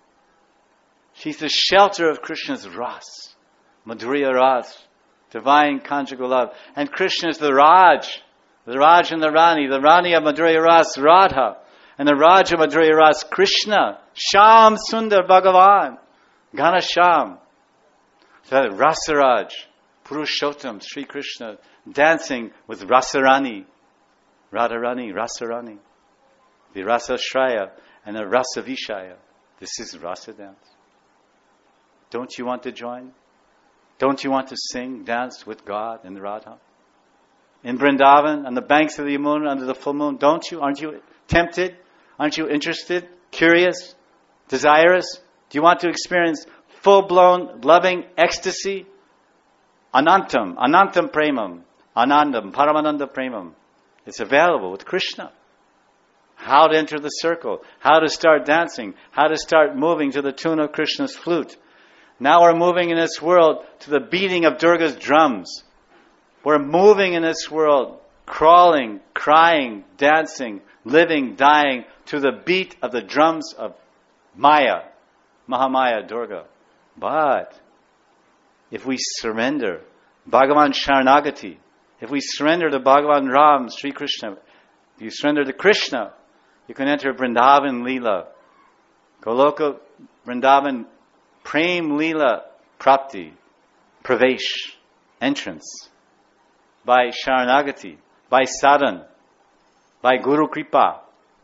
She's the shelter of Krishna's Ras. Madhurya Ras. Divine conjugal love. And Krishna is the Raj and the Rani of Madhurya Ras, Radha. And the Raj of Madhurya Ras, Krishna. Sham Sundar Bhagavan. Ganasham. So Rasaraj, Purushottam, Sri Krishna, dancing with Rasarani. Radharani, Rasarani. The Rasashraya and the Rasavishaya. This is Rasa dance. Don't you want to join? Don't you want to sing, dance with God and Radha? In Vrindavan, on the banks of the Yamuna, under the full moon, don't you? Aren't you tempted? Aren't you interested? Curious? Desirous? Do you want to experience full-blown, loving ecstasy? Anantam Premam, Anandam, Paramananda Premam. It's available with Krishna. How to enter the circle, how to start dancing, how to start moving to the tune of Krishna's flute. Now we're moving in this world to the beating of Durga's drums. We're moving in this world, crawling, crying, dancing, living, dying, to the beat of the drums of Maya, Mahamaya, Durga. But if we surrender, Bhagavan Sharanagati, if we surrender to Bhagavan Ram, Sri Krishna, if you surrender to Krishna, you can enter Vrindavan Leela. Goloka Vrindavan Prem Leela Prapti, Pravesh, entrance, by Sharanagati, by Sadhan, by Guru Kripa,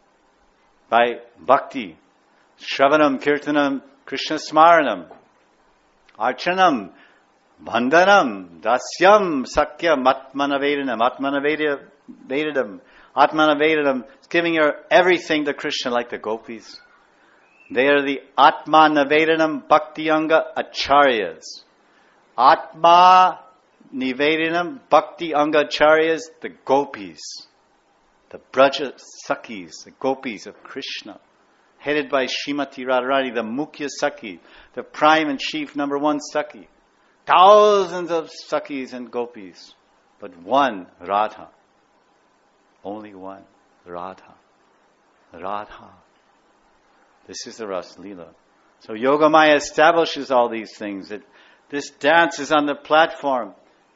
by Bhakti, Shravanam, Kirtanam, Krishna Smaranam, Archanam, Bandhanam, Dasyam, Sakyam, Atmanavedam, giving your everything to Krishna like the gopis. They are the Atma Nivedanam Bhakti-anga Acharyas. Atma Nivedanam Bhakti-anga Acharyas, the gopis. The Braja Sakhis, the gopis of Krishna. headed by Srimati Radharani, the Mukhya Sakhi, the prime and chief number one Sakhi. Thousands of Sakhis and Gopis, but one Radha. Only one Radha. Radha. This is the Ras Leela. So Yogamaya establishes all these things. That this dance is on the platform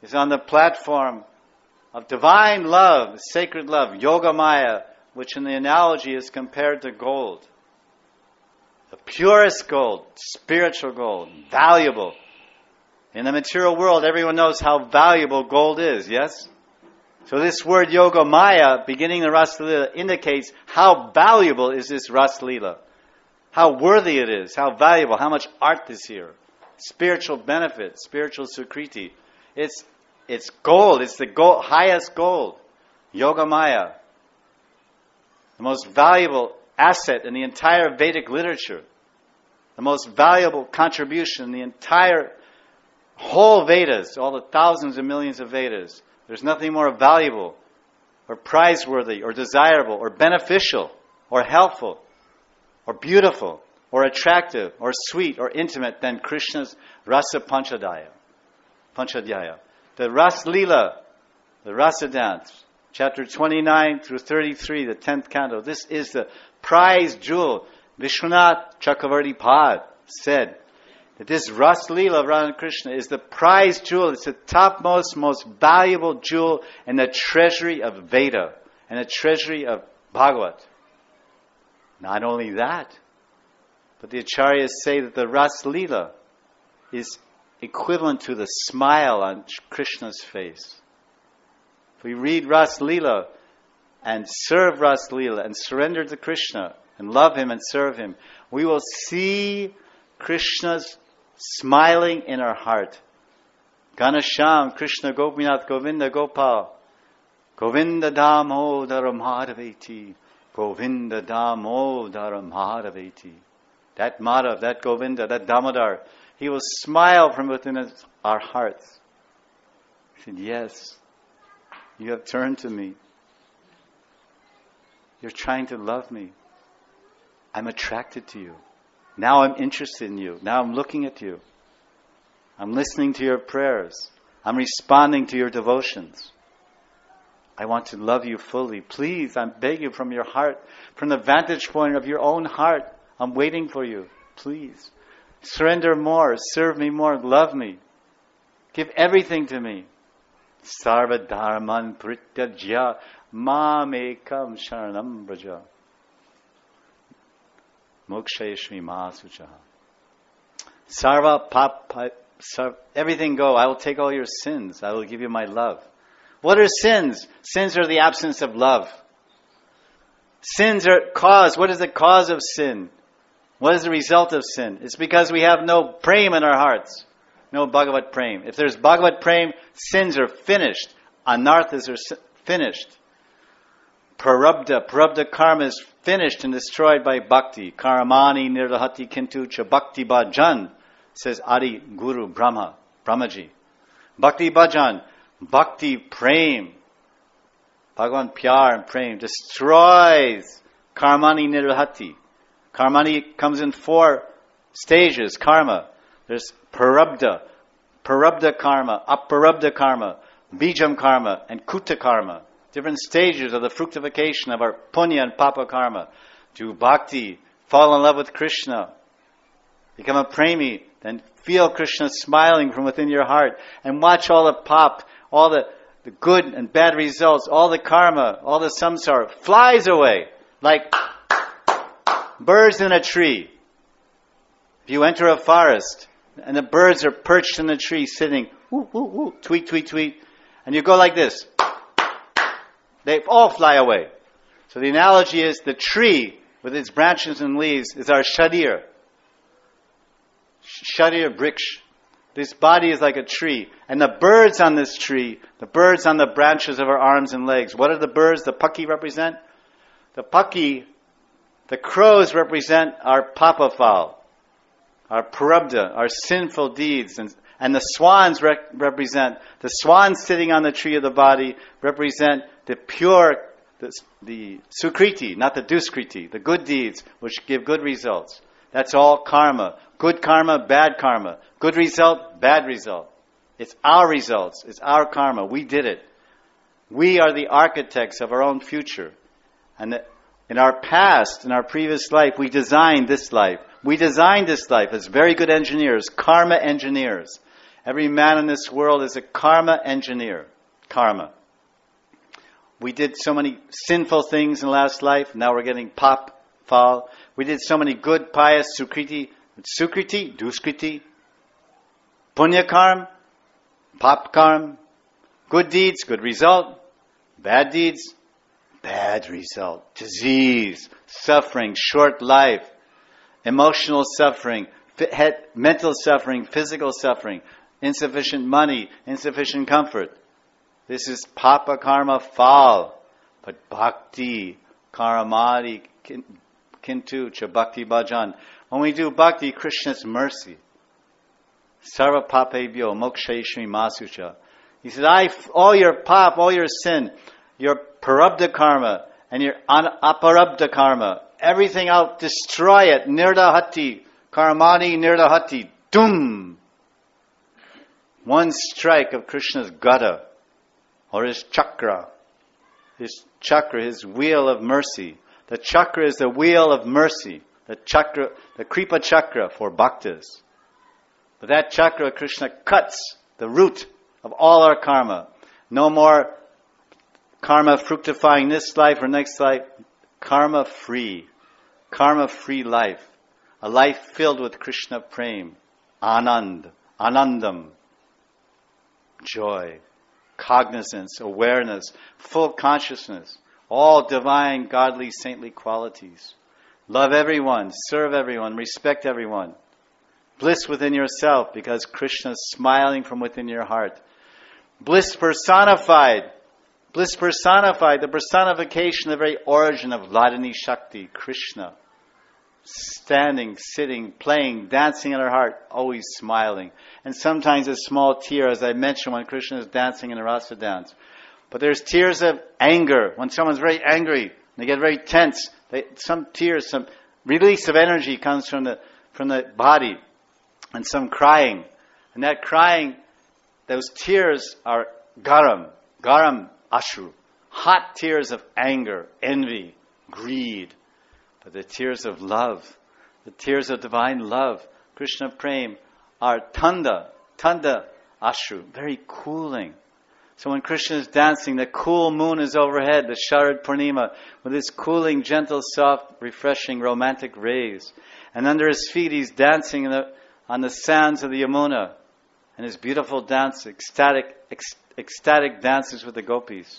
of divine love, sacred love, Yogamaya, which in the analogy is compared to gold. The purest gold, spiritual gold, valuable. In the material world, everyone knows how valuable gold is, yes? So this word Yogamaya, beginning the Ras Leela, indicates how valuable is this Ras Leela. How worthy it is, how valuable, how much art is here. Spiritual benefit, spiritual sukriti. It's gold, it's the highest gold. Yogamaya. The most valuable asset in the entire Vedic literature. The most valuable contribution in the entire whole Vedas, all the thousands and millions of Vedas. There's nothing more valuable or praiseworthy or desirable or beneficial or helpful or beautiful or attractive or sweet or intimate than Krishna's Rasa Panchadhyaya. The Ras Leela, the Rasa dance, chapter 29 through 33, the 10th canto. This is the prize jewel. Vishwanath Chakravarti Pad said that this Ras Leela of Radha and Krishna is the prize jewel. It's the topmost, most valuable jewel in the treasury of Veda and the treasury of Bhagavat. Not only that, but the Acharyas say that the Ras Leela is equivalent to the smile on Krishna's face. If we read Ras Leela and serve Ras Leela and surrender to Krishna and love Him and serve Him, we will see Krishna's smiling in our heart. Ganasham, Krishna Gopinath, Govinda Gopal, Govinda Damodara Madhaveti, Govinda Damodara Madhaveti. That Madhav, that Govinda, that Damodar, he will smile from within our hearts. He said, yes, you have turned to me. You're trying to love me. I'm attracted to you. Now I'm interested in you. Now I'm looking at you. I'm listening to your prayers. I'm responding to your devotions. I want to love you fully. Please, I beg you from your heart, from the vantage point of your own heart. I'm waiting for you. Please. Surrender more. Serve me more. Love me. Give everything to me. Sarva dharman prityajya mamekam sharanam braja. Mokshayashmi masuchaha. Sarva everything go. I will take all your sins. I will give you my love. What are sins? Sins are the absence of love. Sins are cause. What is the cause of sin? What is the result of sin? It's because we have no prema in our hearts. No Bhagavat prema. If there's Bhagavat prema, sins are finished. Anarthas are finished. Prarabdha karma is finished and destroyed by bhakti. Karamani nirahati kintu cha bhakti bhajan, says Adi Guru Brahmaji. Bhakti bhajan, bhakti prem, Bhagavan pyar and prem destroys karmani nirahati. Karmani comes in 4 stages, karma. There's prarabdha karma, aparabdha karma, bijam karma, and kuta karma. Different stages of the fructification of our punya and papa karma. Do bhakti, fall in love with Krishna, become a premi, then feel Krishna smiling from within your heart, and watch all the pop, all the good and bad results, all the karma, all the samsara flies away like birds in a tree. If you enter a forest and the birds are perched in the tree sitting, woo, woo, woo, tweet, tweet, tweet, and you go like this, they all fly away. So the analogy is the tree with its branches and leaves is our sharir. Sharir briksh. This body is like a tree. And the birds on this tree, the birds on the branches of our arms and legs, what are the birds the paki represent? The paki, the crows represent our papa fowl, our prarabdha, our sinful deeds. And the swans represent, the swans sitting on the tree of the body represent the pure the sukriti, not the duskriti, the good deeds which give good results. That's all karma. Good karma, bad karma. Good result, bad result. It's our results. It's our karma. We did it. We are the architects of our own future. And in our past, in our previous life, we designed this life. We designed this life as very good engineers, karma engineers. Every man in this world is a karma engineer. Karma. We did so many sinful things in the last life. Now we're getting fall. We did so many good, pious, sukriti, duskriti, punya karma, pap karma. Good deeds, good result. Bad deeds, bad result. Disease, suffering, short life, emotional suffering, mental suffering, physical suffering, insufficient money, insufficient comfort. This is papa karma fall. But bhakti, karamati, kintu cha bhakti bhajan. When we do bhakti, Krishna's mercy. Sarva papebhyo mokshayishri masucha. He says, all your pap, all your sin, your parabdha karma and your aparabdha karma, everything I'll destroy it. Nirdahati, karamani nirdahati, dum. One strike of Krishna's gada, or his chakra. His wheel of mercy. The chakra is the wheel of mercy. The chakra, the kripa chakra for bhaktas. But that chakra, Krishna cuts the root of all our karma. No more karma fructifying this life or next life. Karma free life. A life filled with Krishna prem. Anandam. Joy. Cognizance, awareness, full consciousness. All divine, godly, saintly qualities. Love everyone, serve everyone, respect everyone. Bliss within yourself because Krishna is smiling from within your heart. Bliss personified, the personification, the very origin of Vladini Shakti, Krishna. Standing, sitting, playing, dancing in our heart, always smiling. And sometimes a small tear, as I mentioned, when Krishna is dancing in a rasa dance. But there's tears of anger, when someone's very angry, they get very tense. Some tears, some release of energy comes from the body, and some crying. And that crying, those tears are garam ashru, hot tears of anger, envy, greed. But the tears of love, the tears of divine love, Krishna prem, are tanda ashru, very cooling. So when Krishna is dancing, the cool moon is overhead, the Sharad Purnima, with its cooling, gentle, soft, refreshing, romantic rays. And under his feet he's dancing on the sands of the Yamuna. And his beautiful dance, ecstatic dances with the gopis.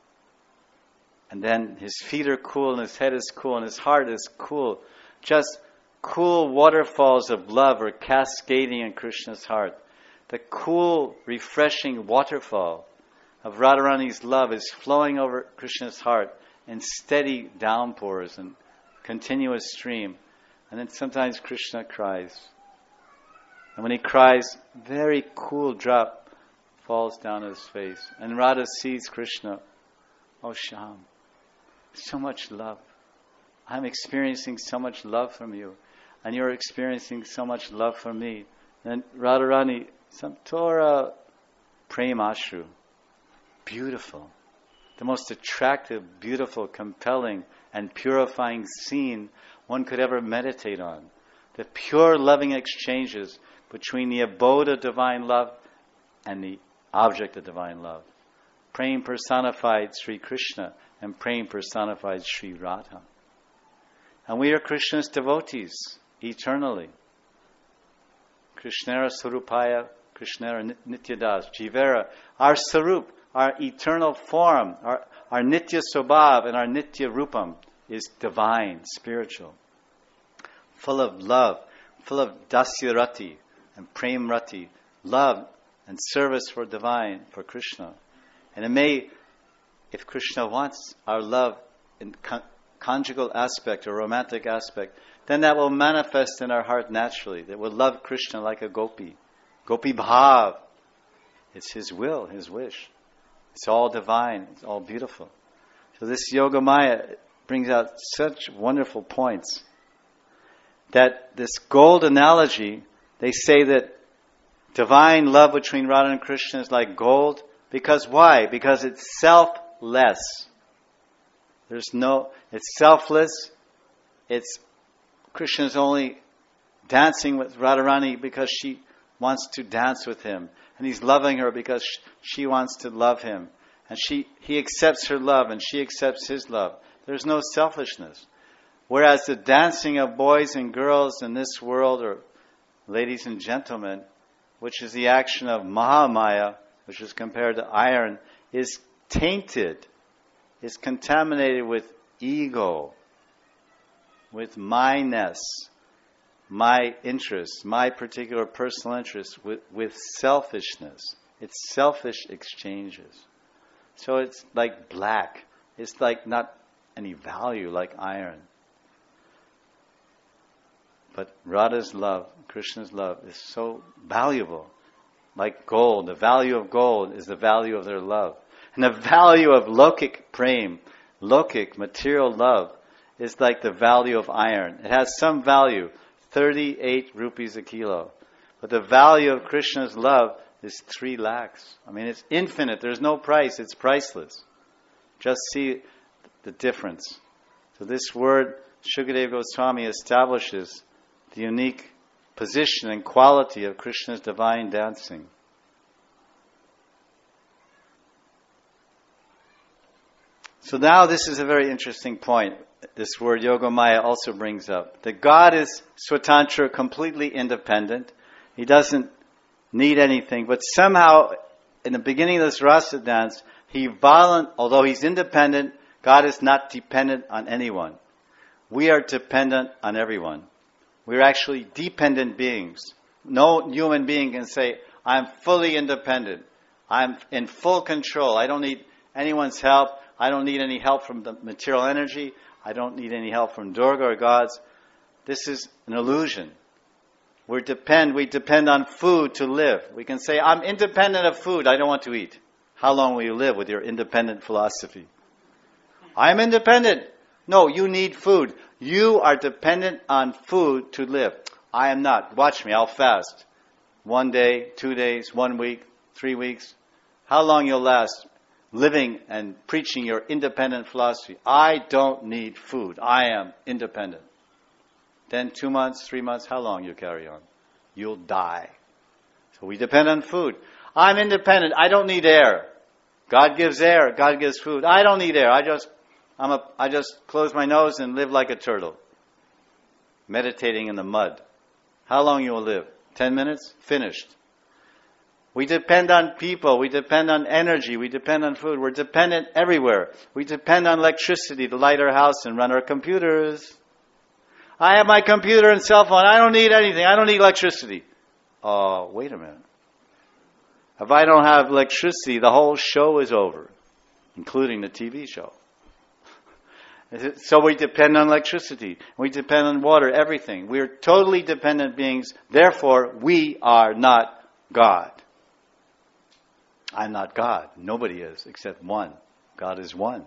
And then his feet are cool, and his head is cool, and his heart is cool. Just cool waterfalls of love are cascading in Krishna's heart. The cool, refreshing waterfall of Radharani's love is flowing over Krishna's heart in steady downpours and continuous stream. And then sometimes Krishna cries. And when he cries, very cool drop falls down his face. And Radha sees Krishna. Oh, Shyam, so much love. I'm experiencing so much love from you. And you're experiencing so much love from me. And Radharani, Samtora Premashru. Beautiful. The most attractive, beautiful, compelling, and purifying scene one could ever meditate on. The pure loving exchanges between the abode of divine love and the object of divine love. Prem personified Sri Krishna and Prem personified Sri Radha. And we are Krishna's devotees eternally. Krishnara Sarupaya, Krishnara Nityadas, Jivera, our Sarup, our eternal form, our Nitya Sobhav and our Nitya Rupam is divine, spiritual. Full of love, full of Dasya Rati and Prem Rati, love and service for divine, for Krishna. And it may, if Krishna wants our love in conjugal aspect or romantic aspect, then that will manifest in our heart naturally. That we'll love Krishna like a gopi. Gopi bhav. It's his will, his wish. It's all divine. It's all beautiful. So this Yogamaya brings out such wonderful points. That this gold analogy, they say that divine love between Radha and Krishna is like gold. Because why? Because it's selfless. It's selfless. It's Krishna's only dancing with Radharani because she wants to dance with him. And he's loving her because she wants to love him. And he accepts her love and she accepts his love. There's no selfishness. Whereas the dancing of boys and girls in this world, or ladies and gentlemen, which is the action of Mahamaya, which is compared to iron, is tainted, is contaminated with ego, with myness, my interests, my particular personal interests, with selfishness. It's selfish exchanges. So it's like black. It's like not any value like iron. But Radha's love, Krishna's love, is so valuable. Like gold. The value of gold is the value of their love. And the value of lokik prem, lokik, material love, is like the value of iron. It has some value, 38 rupees a kilo. But the value of Krishna's love is 3 lakhs. I mean, it's infinite. There's no price. It's priceless. Just see the difference. So this word, Shukadeva Goswami establishes the unique position and quality of Krishna's divine dancing. So now this is a very interesting point. This word Yogamaya also brings up. That God is Swatantra, completely independent. He doesn't need anything. But somehow, in the beginning of this rasa dance, although He's independent, God is not dependent on anyone. We are dependent on everyone. We're actually dependent beings. No human being can say, I'm fully independent. I'm in full control. I don't need anyone's help. I don't need any help from the material energy. I don't need any help from Durga or gods. This is an illusion. We depend on food to live. We can say, I'm independent of food. I don't want to eat. How long will you live with your independent philosophy? I'm independent. No, you need food. You are dependent on food to live. I am not. Watch me, I'll fast. 1 day, 2 days, 1 week, 3 weeks. How long you'll last living and preaching your independent philosophy. I don't need food. I am independent. Then 2 months, 3 months, how long you carry on? You'll die. So we depend on food. I'm independent. I don't need air. God gives air. God gives food. I don't need air. I just close my nose and live like a turtle, meditating in the mud. How long you will live? 10 minutes? Finished. We depend on people. We depend on energy. We depend on food. We're dependent everywhere. We depend on electricity to light our house and run our computers. I have my computer and cell phone. I don't need anything. I don't need electricity. Oh, wait a minute. If I don't have electricity, the whole show is over, including the TV show. So we depend on electricity. We depend on water, everything. We are totally dependent beings. Therefore, we are not God. I'm not God. Nobody is except one. God is one.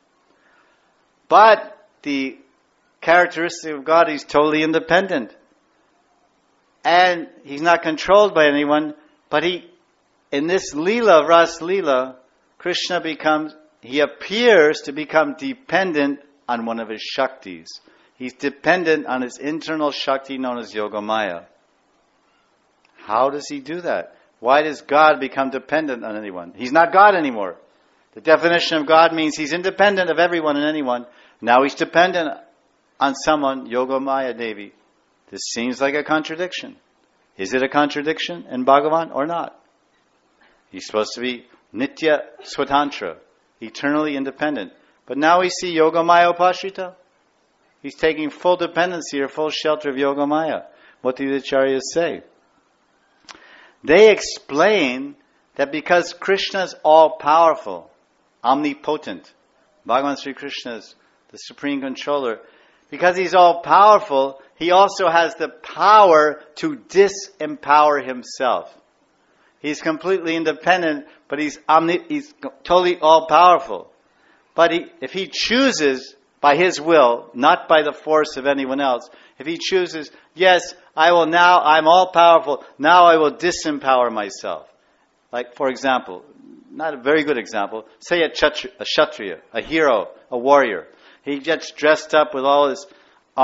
But the characteristic of God, He's totally independent. And He's not controlled by anyone. But in this Leela, Ras Leela, Krishna he appears to become dependent on one of his Shaktis. He's dependent on his internal Shakti known as Yogamaya. How does he do that? Why does God become dependent on anyone? He's not God anymore. The definition of God means He's independent of everyone and anyone. Now He's dependent on someone, Yogamaya Devi. This seems like a contradiction. Is it a contradiction in Bhagavan or not? He's supposed to be Nitya Swatantra, eternally independent. But now we see Yogamaya Upashrita. He's taking full dependency or full shelter of Yogamaya. What do the Acharyas say? They explain that because Krishna is all-powerful, omnipotent, Bhagavan Sri Krishna is the supreme controller, because He's all-powerful, He also has the power to disempower Himself. He's completely independent, but He's totally all-powerful. But if he chooses by his will, not by the force of anyone else, if he chooses, yes, I'm all powerful, now I will disempower myself. Like, for example, not a very good example, say a Kshatriya, a hero, a warrior. He gets dressed up with all his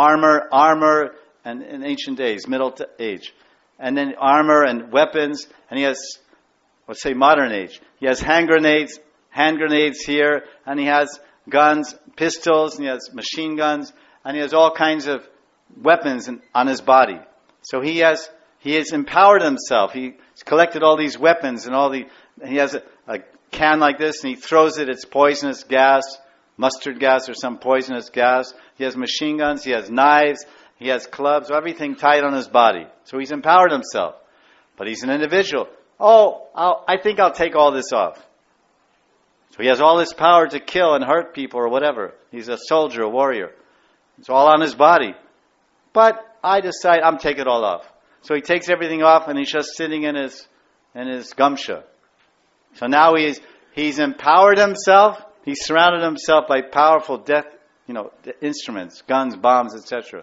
armor, and in ancient days, Middle Age, and then armor and weapons, and he has, let's say modern age, he has hand grenades here, and he has guns, pistols, and he has machine guns, and he has all kinds of weapons on his body. So he has empowered himself. He's collected all these weapons and he has a can like this, and he throws it, it's poisonous gas, mustard gas or some poisonous gas. He has machine guns, he has knives, he has clubs, everything tied on his body. So he's empowered himself. But he's an individual. I think I'll take all this off. So he has all this power to kill and hurt people or whatever. He's a soldier, a warrior. It's all on his body. But I decide I'm taking it all off. So he takes everything off and he's just sitting in his gamsha. So now he's empowered himself. He's surrounded himself by powerful death, instruments, guns, bombs, etc.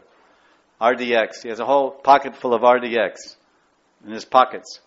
RDX. He has a whole pocket full of RDX in his pockets.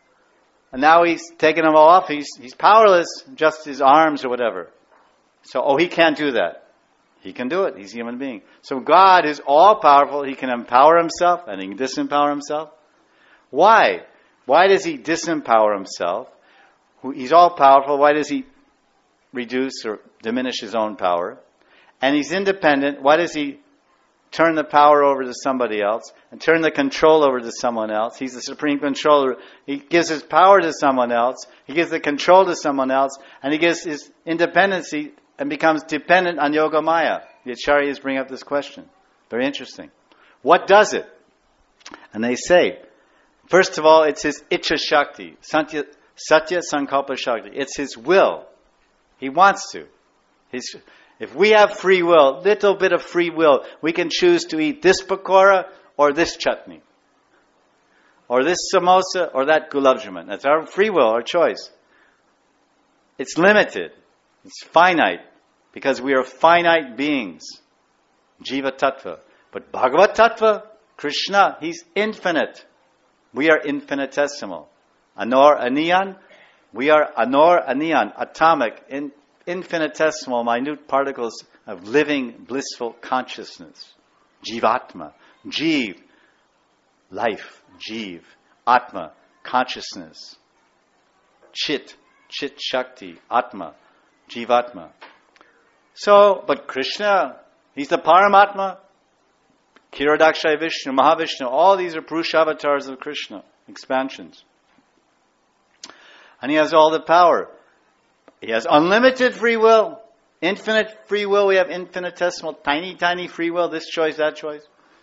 And now he's taking them all off. He's powerless, just his arms or whatever. So, he can't do that. He can do it. He's a human being. So God is all-powerful. He can empower himself and he can disempower himself. Why? Why does he disempower himself? He's all-powerful. Why does he reduce or diminish his own power? And he's independent. Why does he turn the power over to somebody else and turn the control over to someone else? He's the supreme controller. He gives his power to someone else. He gives the control to someone else. And he gives his independency and becomes dependent on Yogamaya. The Acharyas bring up this question. Very interesting. What does it? And they say, first of all, it's his Icha Shakti. Satya Sankalpa Shakti. It's his will. He wants to. If we have free will, little bit of free will, we can choose to eat this pakora or this chutney. Or this samosa or that gulab jamun. That's our free will, our choice. It's limited. It's finite. Because we are finite beings. Jiva Tattva. But Bhagavat Tattva, Krishna, he's infinite. We are infinitesimal. Anor Aniyan, we are Anor Aniyan, atomic, infinitesimal, minute particles of living, blissful consciousness. Jivatma. Jiv, life. Jiv. Atma, consciousness. Chit Shakti. Atma. Jivatma. So, but Krishna, he's the Paramatma. Kirodakshaya Vishnu, Mahavishnu, all these are Purusha avatars of Krishna, expansions. And he has all the power. He has unlimited free will, infinite free will. We have infinitesimal, tiny free will, this choice, that choice.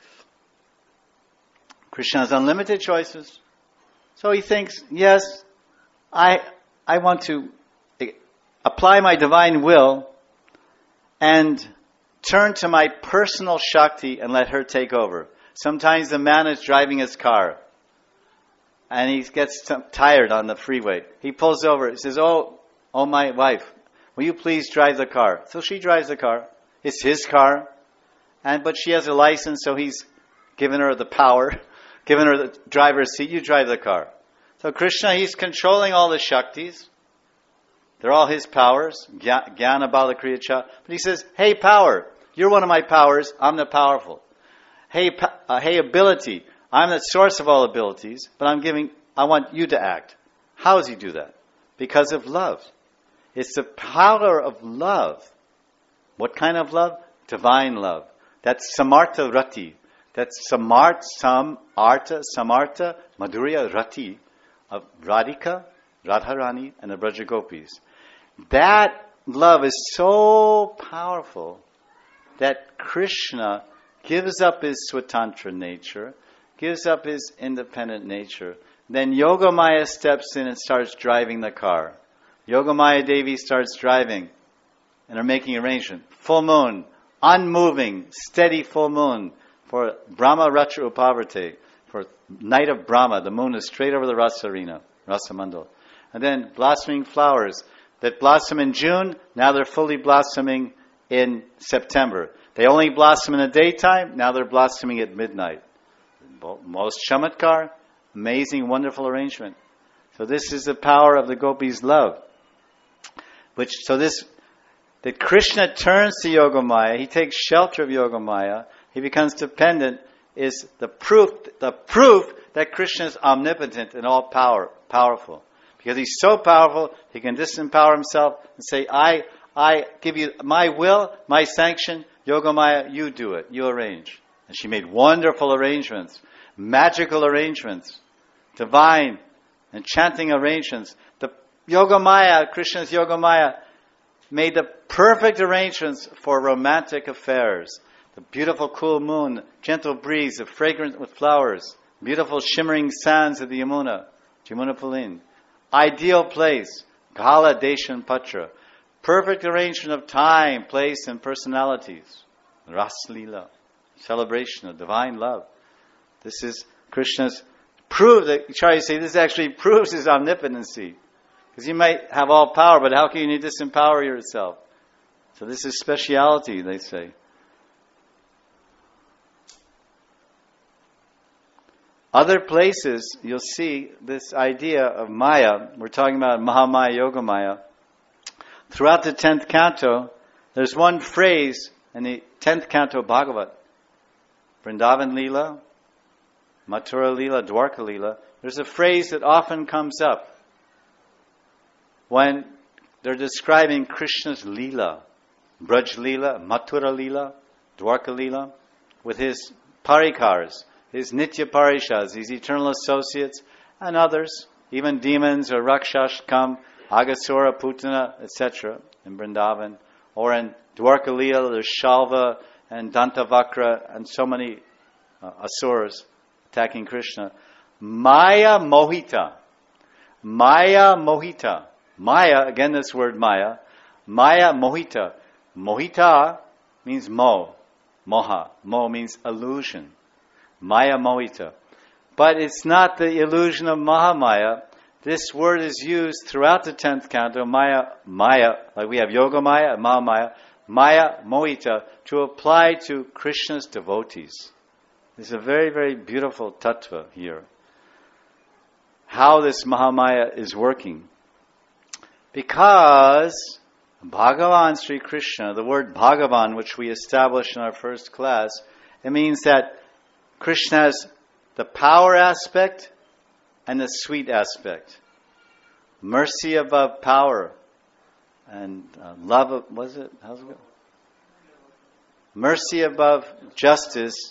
Krishna has unlimited choices. So he thinks, yes, I want to apply my divine will and turn to my personal Shakti and let her take over. Sometimes the man is driving his car and he gets tired on the freeway. He pulls over. He says, Oh, my wife, will you please drive the car? So she drives the car. It's his car. But she has a license, so he's given her the power, given her the driver's seat. You drive the car. So Krishna, he's controlling all the Shaktis. They're all his powers. Jnana Balakriya Cha. But he says, hey, power, you're one of my powers. I'm the powerful. Hey, ability, I'm the source of all abilities, but I want you to act. How does he do that? Because of love. It's the power of love. What kind of love? Divine love. That's Samartha Rati. That's Samartha, Madhurya Rati of Radhika, Radharani, and the Braja Gopis. That love is so powerful that Krishna gives up his Swatantra nature, gives up his independent nature. Then Yogamaya steps in and starts driving the car. Yogamaya Devi starts driving and are making arrangement. Full moon, unmoving, steady full moon for Brahma Ratra Upavarte, for night of Brahma. The moon is straight over the Rasa arena, Rasa Mandal. And then blossoming flowers, that blossom in June, now they're fully blossoming in September. They only blossom in the daytime, now they're blossoming at midnight. Most chamatkar, amazing, wonderful arrangement. So this is the power of the gopis' love. That Krishna turns to Yogamaya, he takes shelter of Yogamaya, he becomes dependent, is the proof that Krishna is omnipotent and powerful. Because he's so powerful, he can disempower himself and say, I give you my will, my sanction, Yogamaya, you do it, you arrange. And she made wonderful arrangements, magical arrangements, divine, enchanting arrangements. The Yogamaya, Krishna's Yogamaya, made the perfect arrangements for romantic affairs. The beautiful cool moon, gentle breeze, the fragrant with flowers, beautiful shimmering sands of the Yamuna Pulin. Ideal place, Gala Deshan Patra. Perfect arrangement of time, place, and personalities. Ras Leela, celebration of divine love. This is Krishna's proof that, try to say, this actually proves his omnipotency. Because you might have all power, but how can you disempower yourself? So this is speciality, they say. Other places, you'll see this idea of Maya. We're talking about Mahamaya, Yogamaya. Throughout the 10th canto, there's one phrase in the 10th canto Bhagavat. Vrindavan Leela, Mathura Leela, Dwarka Leela. There's a phrase that often comes up when they're describing Krishna's Leela. Braj Leela, Mathura Leela, Dwarka Leela, with his parikars, his Nitya Parishas, his eternal associates, and others, even demons or Rakshas come, Agasura, Putana, etc., in Vrindavan. Or in Dwarka Leela, there's Shalva and Dantavakra and so many asuras attacking Krishna. Maya Mohita. Maya Mohita. Maya, again this word Maya. Maya Mohita. Mohita means moha. Moha means illusion. Maya Mohita. But it's not the illusion of Mahamaya. This word is used throughout the 10th canto, Maya, like we have Yoga Maya, Mahamaya, Maya Mohita, to apply to Krishna's devotees. There's a very, very beautiful tattva here. How this Mahamaya is working. Because Bhagavan Sri Krishna, the word Bhagavan, which we established in our first class, it means that Krishna has the power aspect and the sweet aspect. Mercy above power and love of, how's it go? Mercy above justice,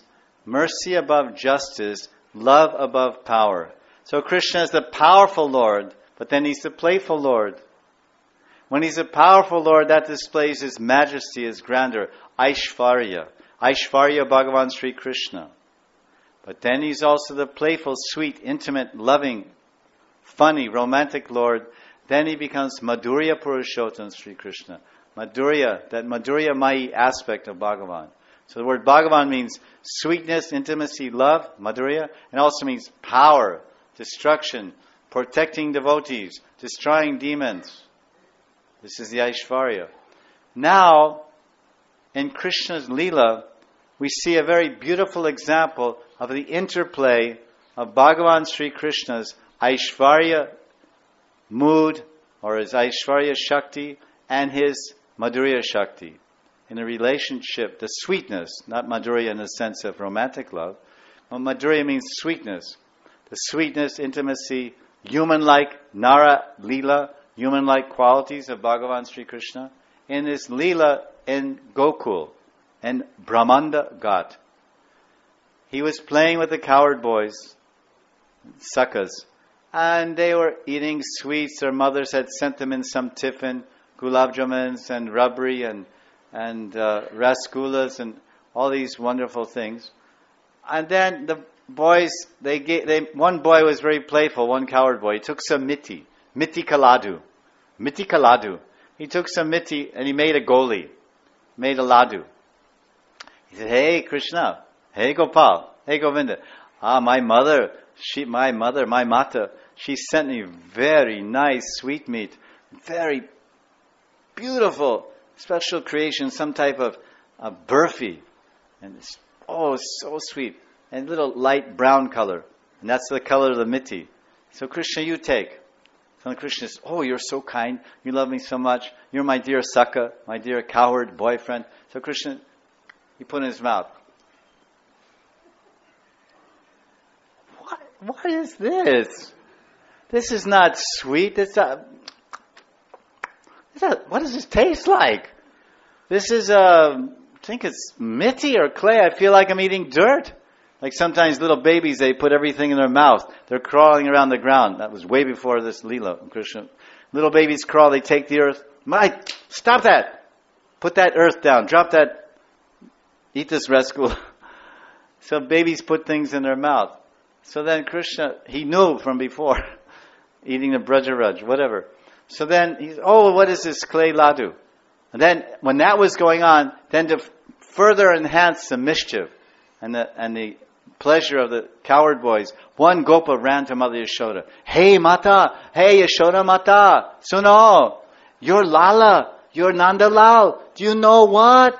love above power. So Krishna is the powerful Lord, but then he's the playful Lord. When he's a powerful Lord, that displays his majesty, his grandeur, Aishvarya. Aishvarya Bhagavan Sri Krishna. But then he's also the playful, sweet, intimate, loving, funny, romantic Lord. Then he becomes Madhurya Purushottam Sri Krishna. Madhurya, that Madhurya Mai aspect of Bhagavan. So the word Bhagavan means sweetness, intimacy, love, Madhurya, and also means power, destruction, protecting devotees, destroying demons. This is the Aishvarya. Now, in Krishna's Leela, we see a very beautiful example of the interplay of Bhagavan Sri Krishna's Aishvarya mood, or his Aishvarya Shakti, and his Madhurya Shakti. In a relationship, the sweetness, not Madhurya in the sense of romantic love, but Madhurya means sweetness. The sweetness, intimacy, human-like Nara Leela, human-like qualities of Bhagavan Sri Krishna, in his Leela in Gokul, in Brahmanda Ghat. He was playing with the cowherd boys, Sakas, and they were eating sweets. Their mothers had sent them in some tiffin, gulab jamans and rabri and rasgullas and all these wonderful things. And then the boys, one boy was very playful, one cowherd boy. He took some miti kaladu. He took some miti and he made a goli, made a ladu. He said, "Hey Krishna, hey Gopal, hey Govinda. My mother, my mata, she sent me very nice sweetmeat, very beautiful, special creation, some type of burfi. And it's, so sweet. And little light brown color. And that's the color of the miti. So Krishna, you take. So Krishna says, you're so kind. You love me so much. You're my dear Sakha, my dear coward boyfriend. So Krishna, he put in his mouth. What is this? This is not sweet. What does this taste like? This is, I think it's miti or clay. I feel like I'm eating dirt. Like sometimes little babies, they put everything in their mouth. They're crawling around the ground. That was way before this Leela, Krishna. Little babies crawl, they take the earth. Stop that! Put that earth down. Drop that. Eat this rascal. So babies put things in their mouth. So then Krishna, he knew from before, eating the Brajaraj, whatever. So then he's, what is this clay ladu? And then when that was going on, then to further enhance the mischief and the pleasure of the coward boys, one Gopa ran to Mother Yashoda. Hey Mata, hey Yashoda Mata, suno, you're Lala, you're Nandalal, do you know what?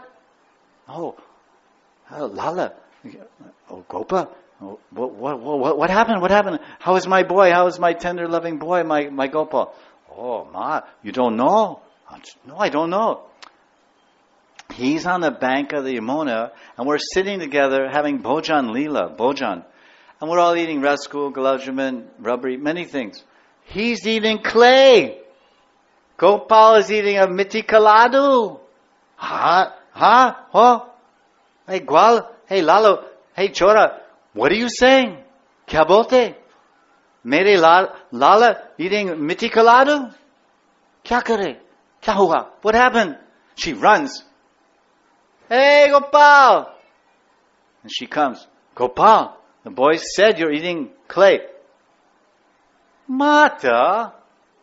Lala, Gopa, what happened? What happened? How is my boy? How is my tender loving boy, my Gopa? Ma, you don't know? No, I don't know. He's on the bank of the Yamuna, and we're sitting together having Bhojan Leela, Bhojan. And we're all eating rascal, gulab jamun, rubbery, many things. He's eating clay. Gopal is eating a miti kaladu. Hey Gwal, hey Lalo, hey Chora, what are you saying? Kya bolte? Mere Lala eating miti kaladu? Kya kare? Kya hua? What happened? She runs. Hey Gopal! And she comes. Gopal, the boys said you're eating clay. Mata,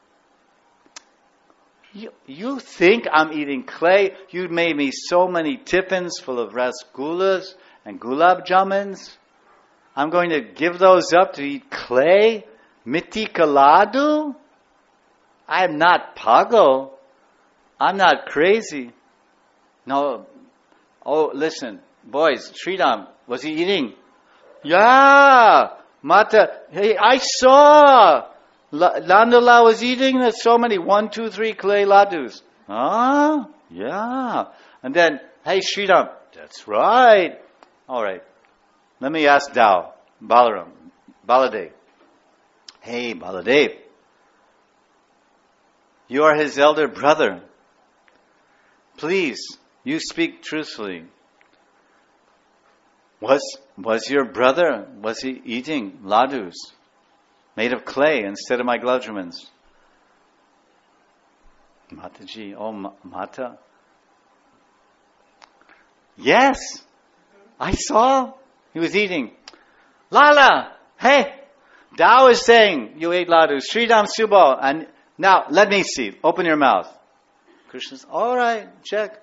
you think I'm eating clay? You made me so many tiffins full of rasgullas and gulab jamuns. I'm going to give those up to eat clay? Miti kaladu? I am not pago. I'm not crazy. No. Listen, boys, Sridham, was he eating? Yeah, Mata, hey, I saw. Landala was eating so many 1, 2, 3 clay ladus. Yeah. And then, hey Sridham, that's right. All right. Let me ask Dao, Baladev. Hey Baladev, you are his elder brother. Please, you speak truthfully. Was your brother, was he eating ladus made of clay instead of my gulab jamuns? Mataji, Mata. Yes, I saw. He was eating. Lala, hey, Dao is saying you ate ladus. Sridham Subal. And now, let me see. Open your mouth. Krishna's, all right, check.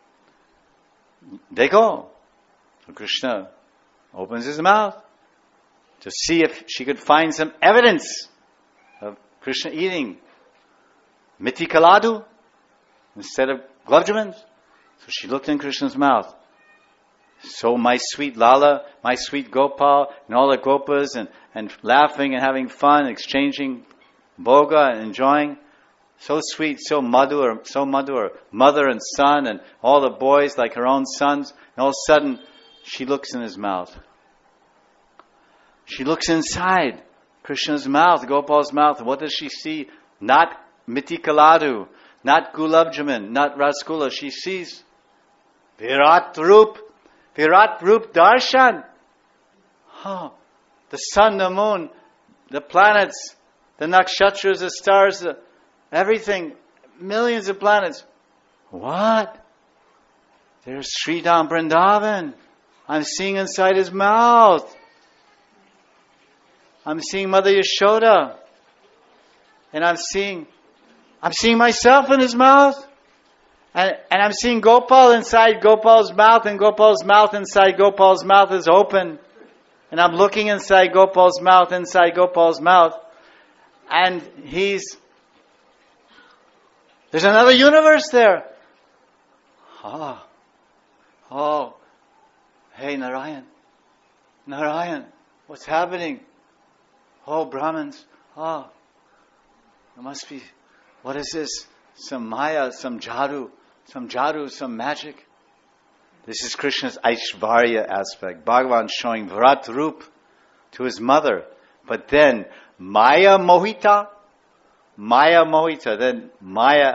They go. Krishna opens his mouth to see if she could find some evidence of Krishna eating miti kaladu instead of gulab jamuns. So she looked in Krishna's mouth. So my sweet Lala, my sweet Gopal, and all the Gopas, and laughing and having fun, exchanging bhoga and enjoying. So sweet, so madhur, mother and son, and all the boys like her own sons. And all of a sudden, she looks in his mouth. She looks inside Krishna's mouth, Gopal's mouth. And what does she see? Not miti kaladu, not gulab jamun, not rasgulla. She sees Virat Rup Darshan. The sun, the moon, the planets, the nakshatras, the stars, everything, millions of planets. What? There's Sridham Vrindavan. I'm seeing inside his mouth. I'm seeing Mother Yashoda. And I'm seeing myself in his mouth. And I'm seeing Gopal inside Gopal's mouth, and Gopal's mouth inside Gopal's mouth is open. And I'm looking inside Gopal's mouth, There's another universe there. Ah. Oh. Hey, Narayan. Narayan. What's happening? Oh, Brahmins. Oh. It must be, what is this? Some Maya, some Jadu, some magic. This is Krishna's Aishvarya aspect. Bhagavan showing Vrat Rup to his mother. But then Maya Mohita, then Maya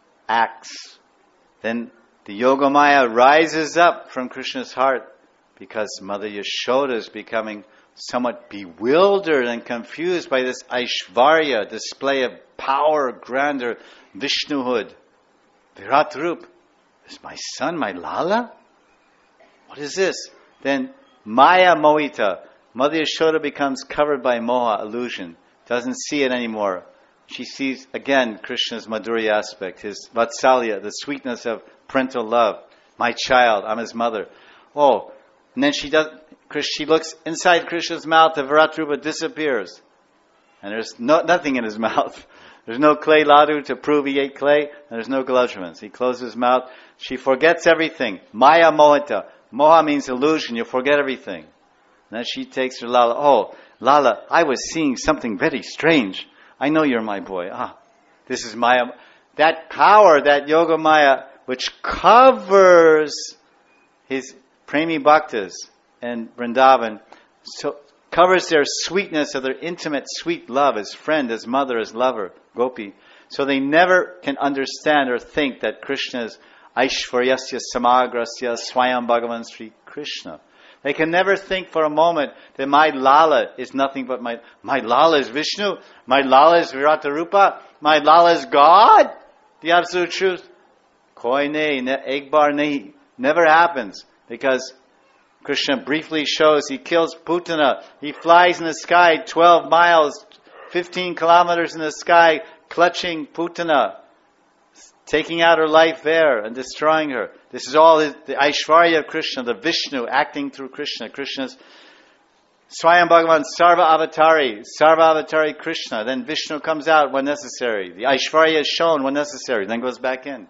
acts. Then the Yoga Maya rises up from Krishna's heart because Mother Yashoda is becoming somewhat bewildered and confused by this Aishvarya, display of power, grandeur, Vishnuhood. Virat Rup, is my son, my Lala? What is this? Then Maya Mohita, Mother Yashoda becomes covered by moha, illusion, doesn't see it anymore. She sees again Krishna's Madhurya aspect, his Vatsalya, the sweetness of parental love. My child, I'm his mother. Oh, and then she looks inside Krishna's mouth, the Viratrupa disappears. And there's nothing in his mouth. There's no clay ladu to prove he ate clay, and there's no galajramans. He closes his mouth. She forgets everything. Maya Mohita. Moha means illusion. You forget everything. And then she takes her Lala. Oh, Lala, I was seeing something very strange. I know you're my boy. This is Maya. That power, that Yoga Maya, which covers his Premi Bhaktas and Vrindavan, so covers their sweetness of their intimate sweet love as friend, as mother, as lover, Gopi. So they never can understand or think that Krishna is Aishvaryasya Samagrasya Swayam Bhagavan Sri Krishna. They can never think for a moment that my Lala is nothing but my Lala is Vishnu, my Lala is Virata Rupa, my Lala is God. The absolute truth. Koi nahi, ek bar nahi. Never happens. Because Krishna briefly shows he kills Putana. He flies in the sky 12 miles, 15 kilometers in the sky, clutching Putana, taking out her life there and destroying her. This is all the Aishvarya of Krishna, the Vishnu acting through Krishna. Krishna's Swayam Bhagavan Sarva Avatari Krishna. Then Vishnu comes out when necessary. The Aishvarya is shown when necessary, then goes back in.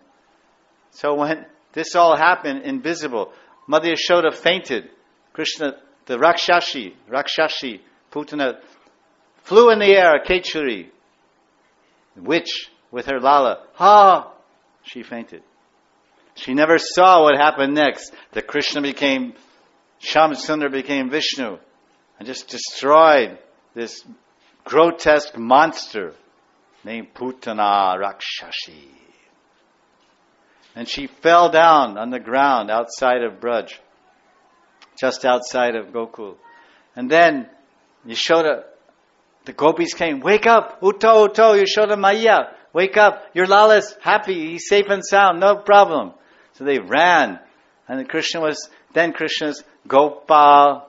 So when this all happened, invisible, Mother Yashoda fainted. Krishna, the Rakshashi, Putana, flew in the air, Kechuri. Witch with her Lala. She fainted. She never saw what happened next. That Krishna became, Shamsundar became Vishnu. And just destroyed this grotesque monster named Putana Rakshashi. And she fell down on the ground outside of Braj, just outside of Gokul. And then Yashoda, the gopis came, wake up, Uto, Yashoda Maya, wake up, your Lala's happy, he's safe and sound, no problem. So they ran, and Krishna's Gopal,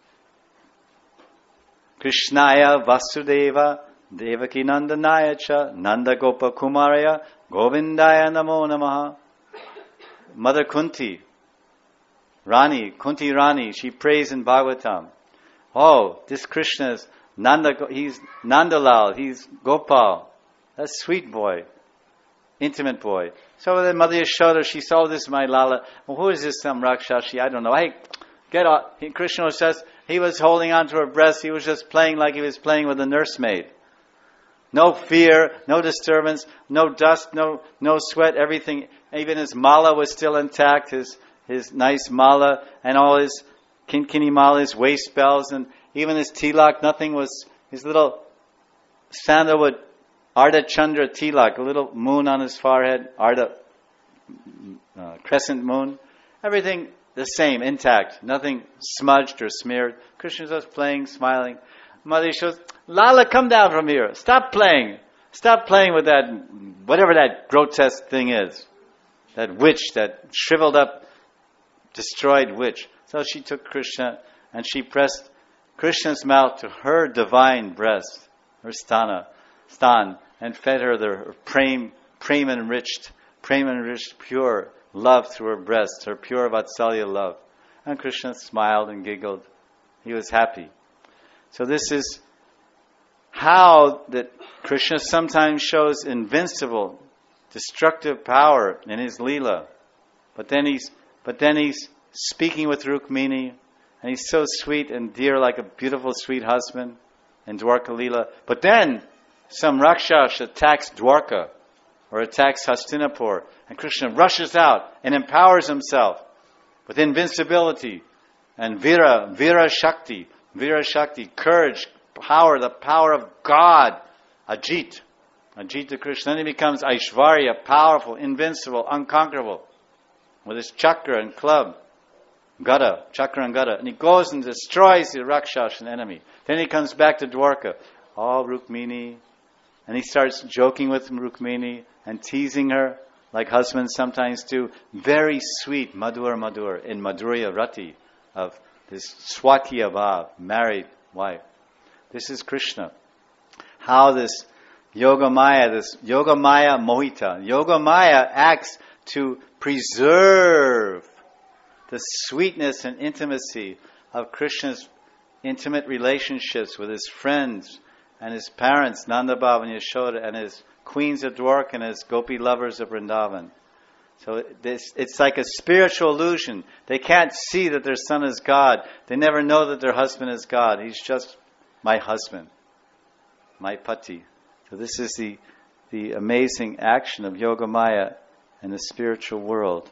Krishnaya Vasudeva, Devaki Nandanaya cha, Nanda Gopa Kumaraya, Govindaya Namo Namaha. Mother Kunti Rani, she prays in Bhagavatam. Oh, this Krishna is he's Nandalal, he's Gopal. That's sweet boy, intimate boy. So then Mother Yashoda, she saw this, my Lala. Well, who is this, some Rakshashi? I don't know. Hey, get off. Krishna says he was holding on to her breast. He was just playing like he was playing with a nursemaid. No fear, no disturbance, no dust, no sweat, everything. Even his mala was still intact, his nice mala, and all his kinkini mala, his waist bells, and even his tilak, nothing was, his little sandalwood, Arda Chandra tilak, a little moon on his forehead, Arda, crescent moon, everything the same, intact, nothing smudged or smeared. Krishna was playing, smiling. Mother shows, Lala, come down from here. Stop playing. Stop playing with that, whatever that grotesque thing is. That witch, that shriveled up, destroyed witch. So she took Krishna and she pressed Krishna's mouth to her divine breast, her stan, and fed her the prema-enriched, pure love through her breast, her pure Vatsalya love. And Krishna smiled and giggled. He was happy. So this is how that Krishna sometimes shows invincible destructive power in his Leela. But then he's speaking with Rukmini, and he's so sweet and dear, like a beautiful, sweet husband in Dwarka Leela. But then some Rakshas attacks Dwarka, or attacks Hastinapur, and Krishna rushes out and empowers himself with invincibility and Vira Shakti, courage, power, the power of God, Ajita Krishna. Then he becomes Aishvarya, powerful, invincible, unconquerable, with his chakra and club, chakra and gada. And he goes and destroys the Rakshas, an enemy. Then he comes back to Dwarka, all Rukmini, and he starts joking with Rukmini and teasing her, like husbands sometimes do. Very sweet, Madhur, in Madhurya Rati, of this Swatiya Bhav, married wife. This is Krishna. How this Yogamaya Mohita. Yogamaya acts to preserve the sweetness and intimacy of Krishna's intimate relationships with his friends and his parents, Nanda Baba and Yashoda, and his queens of Dwarka and his gopi lovers of Vrindavan. So it's like a spiritual illusion. They can't see that their son is God. They never know that their husband is God. He's just my husband, my pati. So this is the amazing action of Yogamaya in the spiritual world.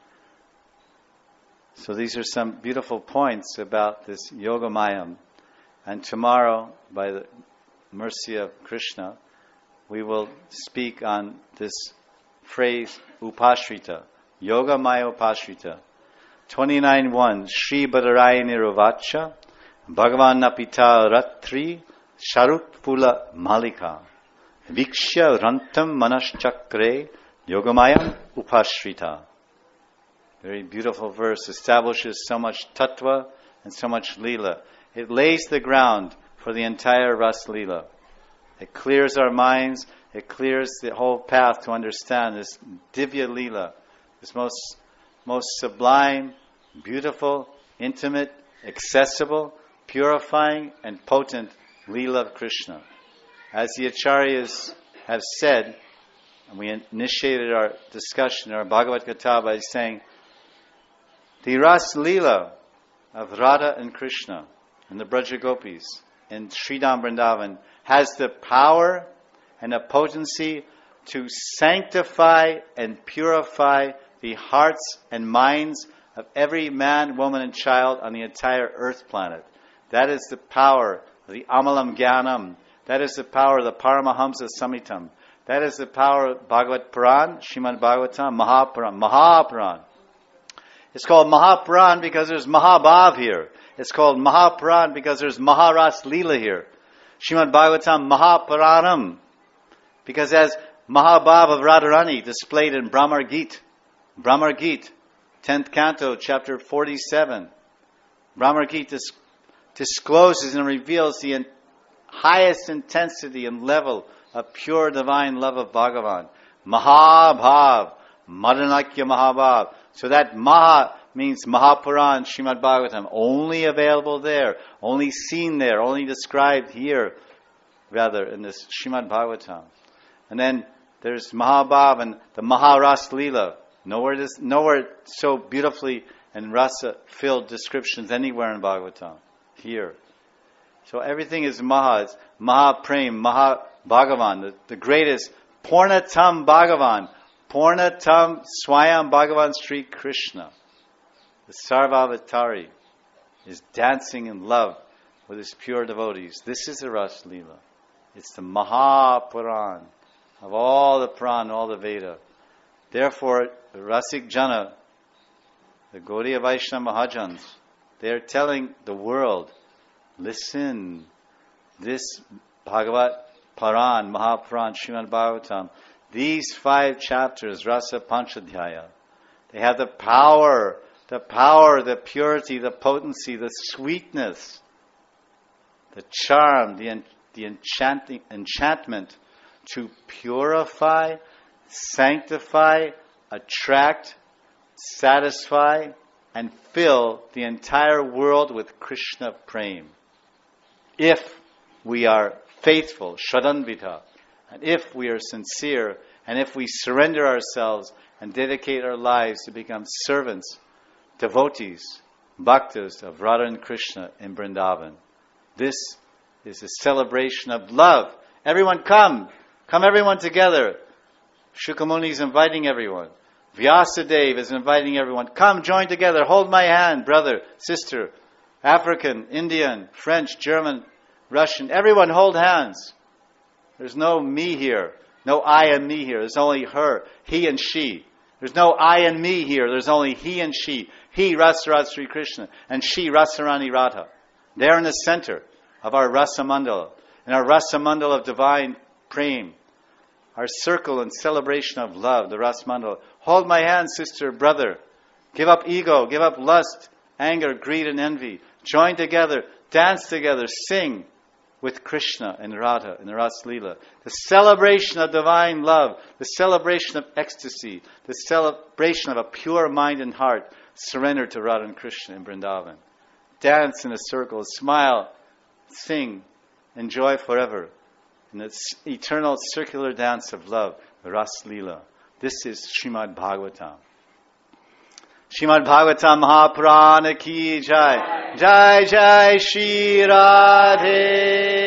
So these are some beautiful points about this Yogamayam. And tomorrow, by the mercy of Krishna, we will speak on this phrase, Upashrita, Yogamaya Upashrita. 29.1, Shri Badarayani Rovacha, Bhagavan Napita Ratri, Sharut Pula Malika, Vikshya Rantam Manaschakre, Yogamayam Upashrita. Very beautiful verse, establishes so much tattva and so much lila. It lays the ground for the entire Ras Lila. It clears our minds, it clears the whole path to understand this Divya Lila, this most sublime, beautiful, intimate, accessible, purifying, and potent Lila of Krishna. As the Acharyas have said, and we initiated our discussion, our Bhagavad Gita, by saying, the Ras Lila of Radha and Krishna and the Braja Gopis in Sridham Vrindavan has the power and the potency to sanctify and purify the hearts and minds of every man, woman, and child on the entire earth planet. That is the power of the Amalam Jnanam. That is the power of the Paramahamsa Samhitam. That is the power of Bhagavad Puran, Srimad Bhagavatam, Mahapuran. It's called Mahapuran because there's Mahabhav here. It's called Mahapuran because there's Maharas Leela here. Srimad Bhagavatam Mahapuranam, because as Mahabhav of Radharani displayed in Brahmar Gita, 10th canto, chapter 47. Brahmar Gita discloses and reveals the highest intensity and level of pure divine love of Bhagavan. Mahabhav, Madanakya Mahabhav. So that Maha means Mahapuran, Srimad Bhagavatam, only available there, only seen there, only described here, rather, in this Srimad Bhagavatam. And then there's Mahabhav and the Maharas Leela. Nowhere so beautifully and rasa-filled descriptions anywhere in Bhagavatam. Here. So everything is Maha. It's Mahaprem, Maha Bhagavan, the greatest. Purnatam Bhagavan. Purnatam Swayam Bhagavan Sri Krishna. The Sarvavatari is dancing in love with his pure devotees. This is the Ras Leela. It's the Mahapuran of all the Puran, all the Veda. Therefore, the Rasik Jana, the Gaudiya Vaishnava Mahajans, they are telling the world, listen, this Bhagavat Puran, Mahapuran, Srimad Bhagavatam, these 5 chapters, Rasa Panchadhyaya, they have the power, the purity, the potency, the sweetness, the charm, the enchantment to purify, sanctify, attract, satisfy, and fill the entire world with Krishna Prem. If we are faithful, Shraddhanvita, and if we are sincere And if we surrender ourselves and dedicate our lives to become servants, devotees, bhaktas of Radha and Krishna in Vrindavan, this is a celebration of love. Everyone come everyone together. Shukamuni is inviting everyone. Vyasadeva is inviting everyone. Come, join together, hold my hand, brother, sister, African, Indian, French, German, Russian. Everyone hold hands. There's no me here. No I and me here. There's only her, he and she. There's no I and me here. There's only he and she. He, Rasaraj Sri Krishna, and she, Rasarani Radha. They're in the center of our Rasa Mandala, in our Rasa Mandala of divine prem, our circle and celebration of love, the Rasa Mandala. Hold my hand, sister, brother. Give up ego, give up lust, anger, greed, and envy. Join together, dance together, sing with Krishna and Radha in the Ras Leela. The celebration of divine love, the celebration of ecstasy, the celebration of a pure mind and heart surrendered to Radha and Krishna in Vrindavan. Dance in a circle, smile, sing, enjoy forever in the eternal circular dance of love, the Ras Leela. This is Srimad Bhagavatam. Srimad Bhagavatam Mahaprana Ki Jai. Jai Jai Shri Radhe.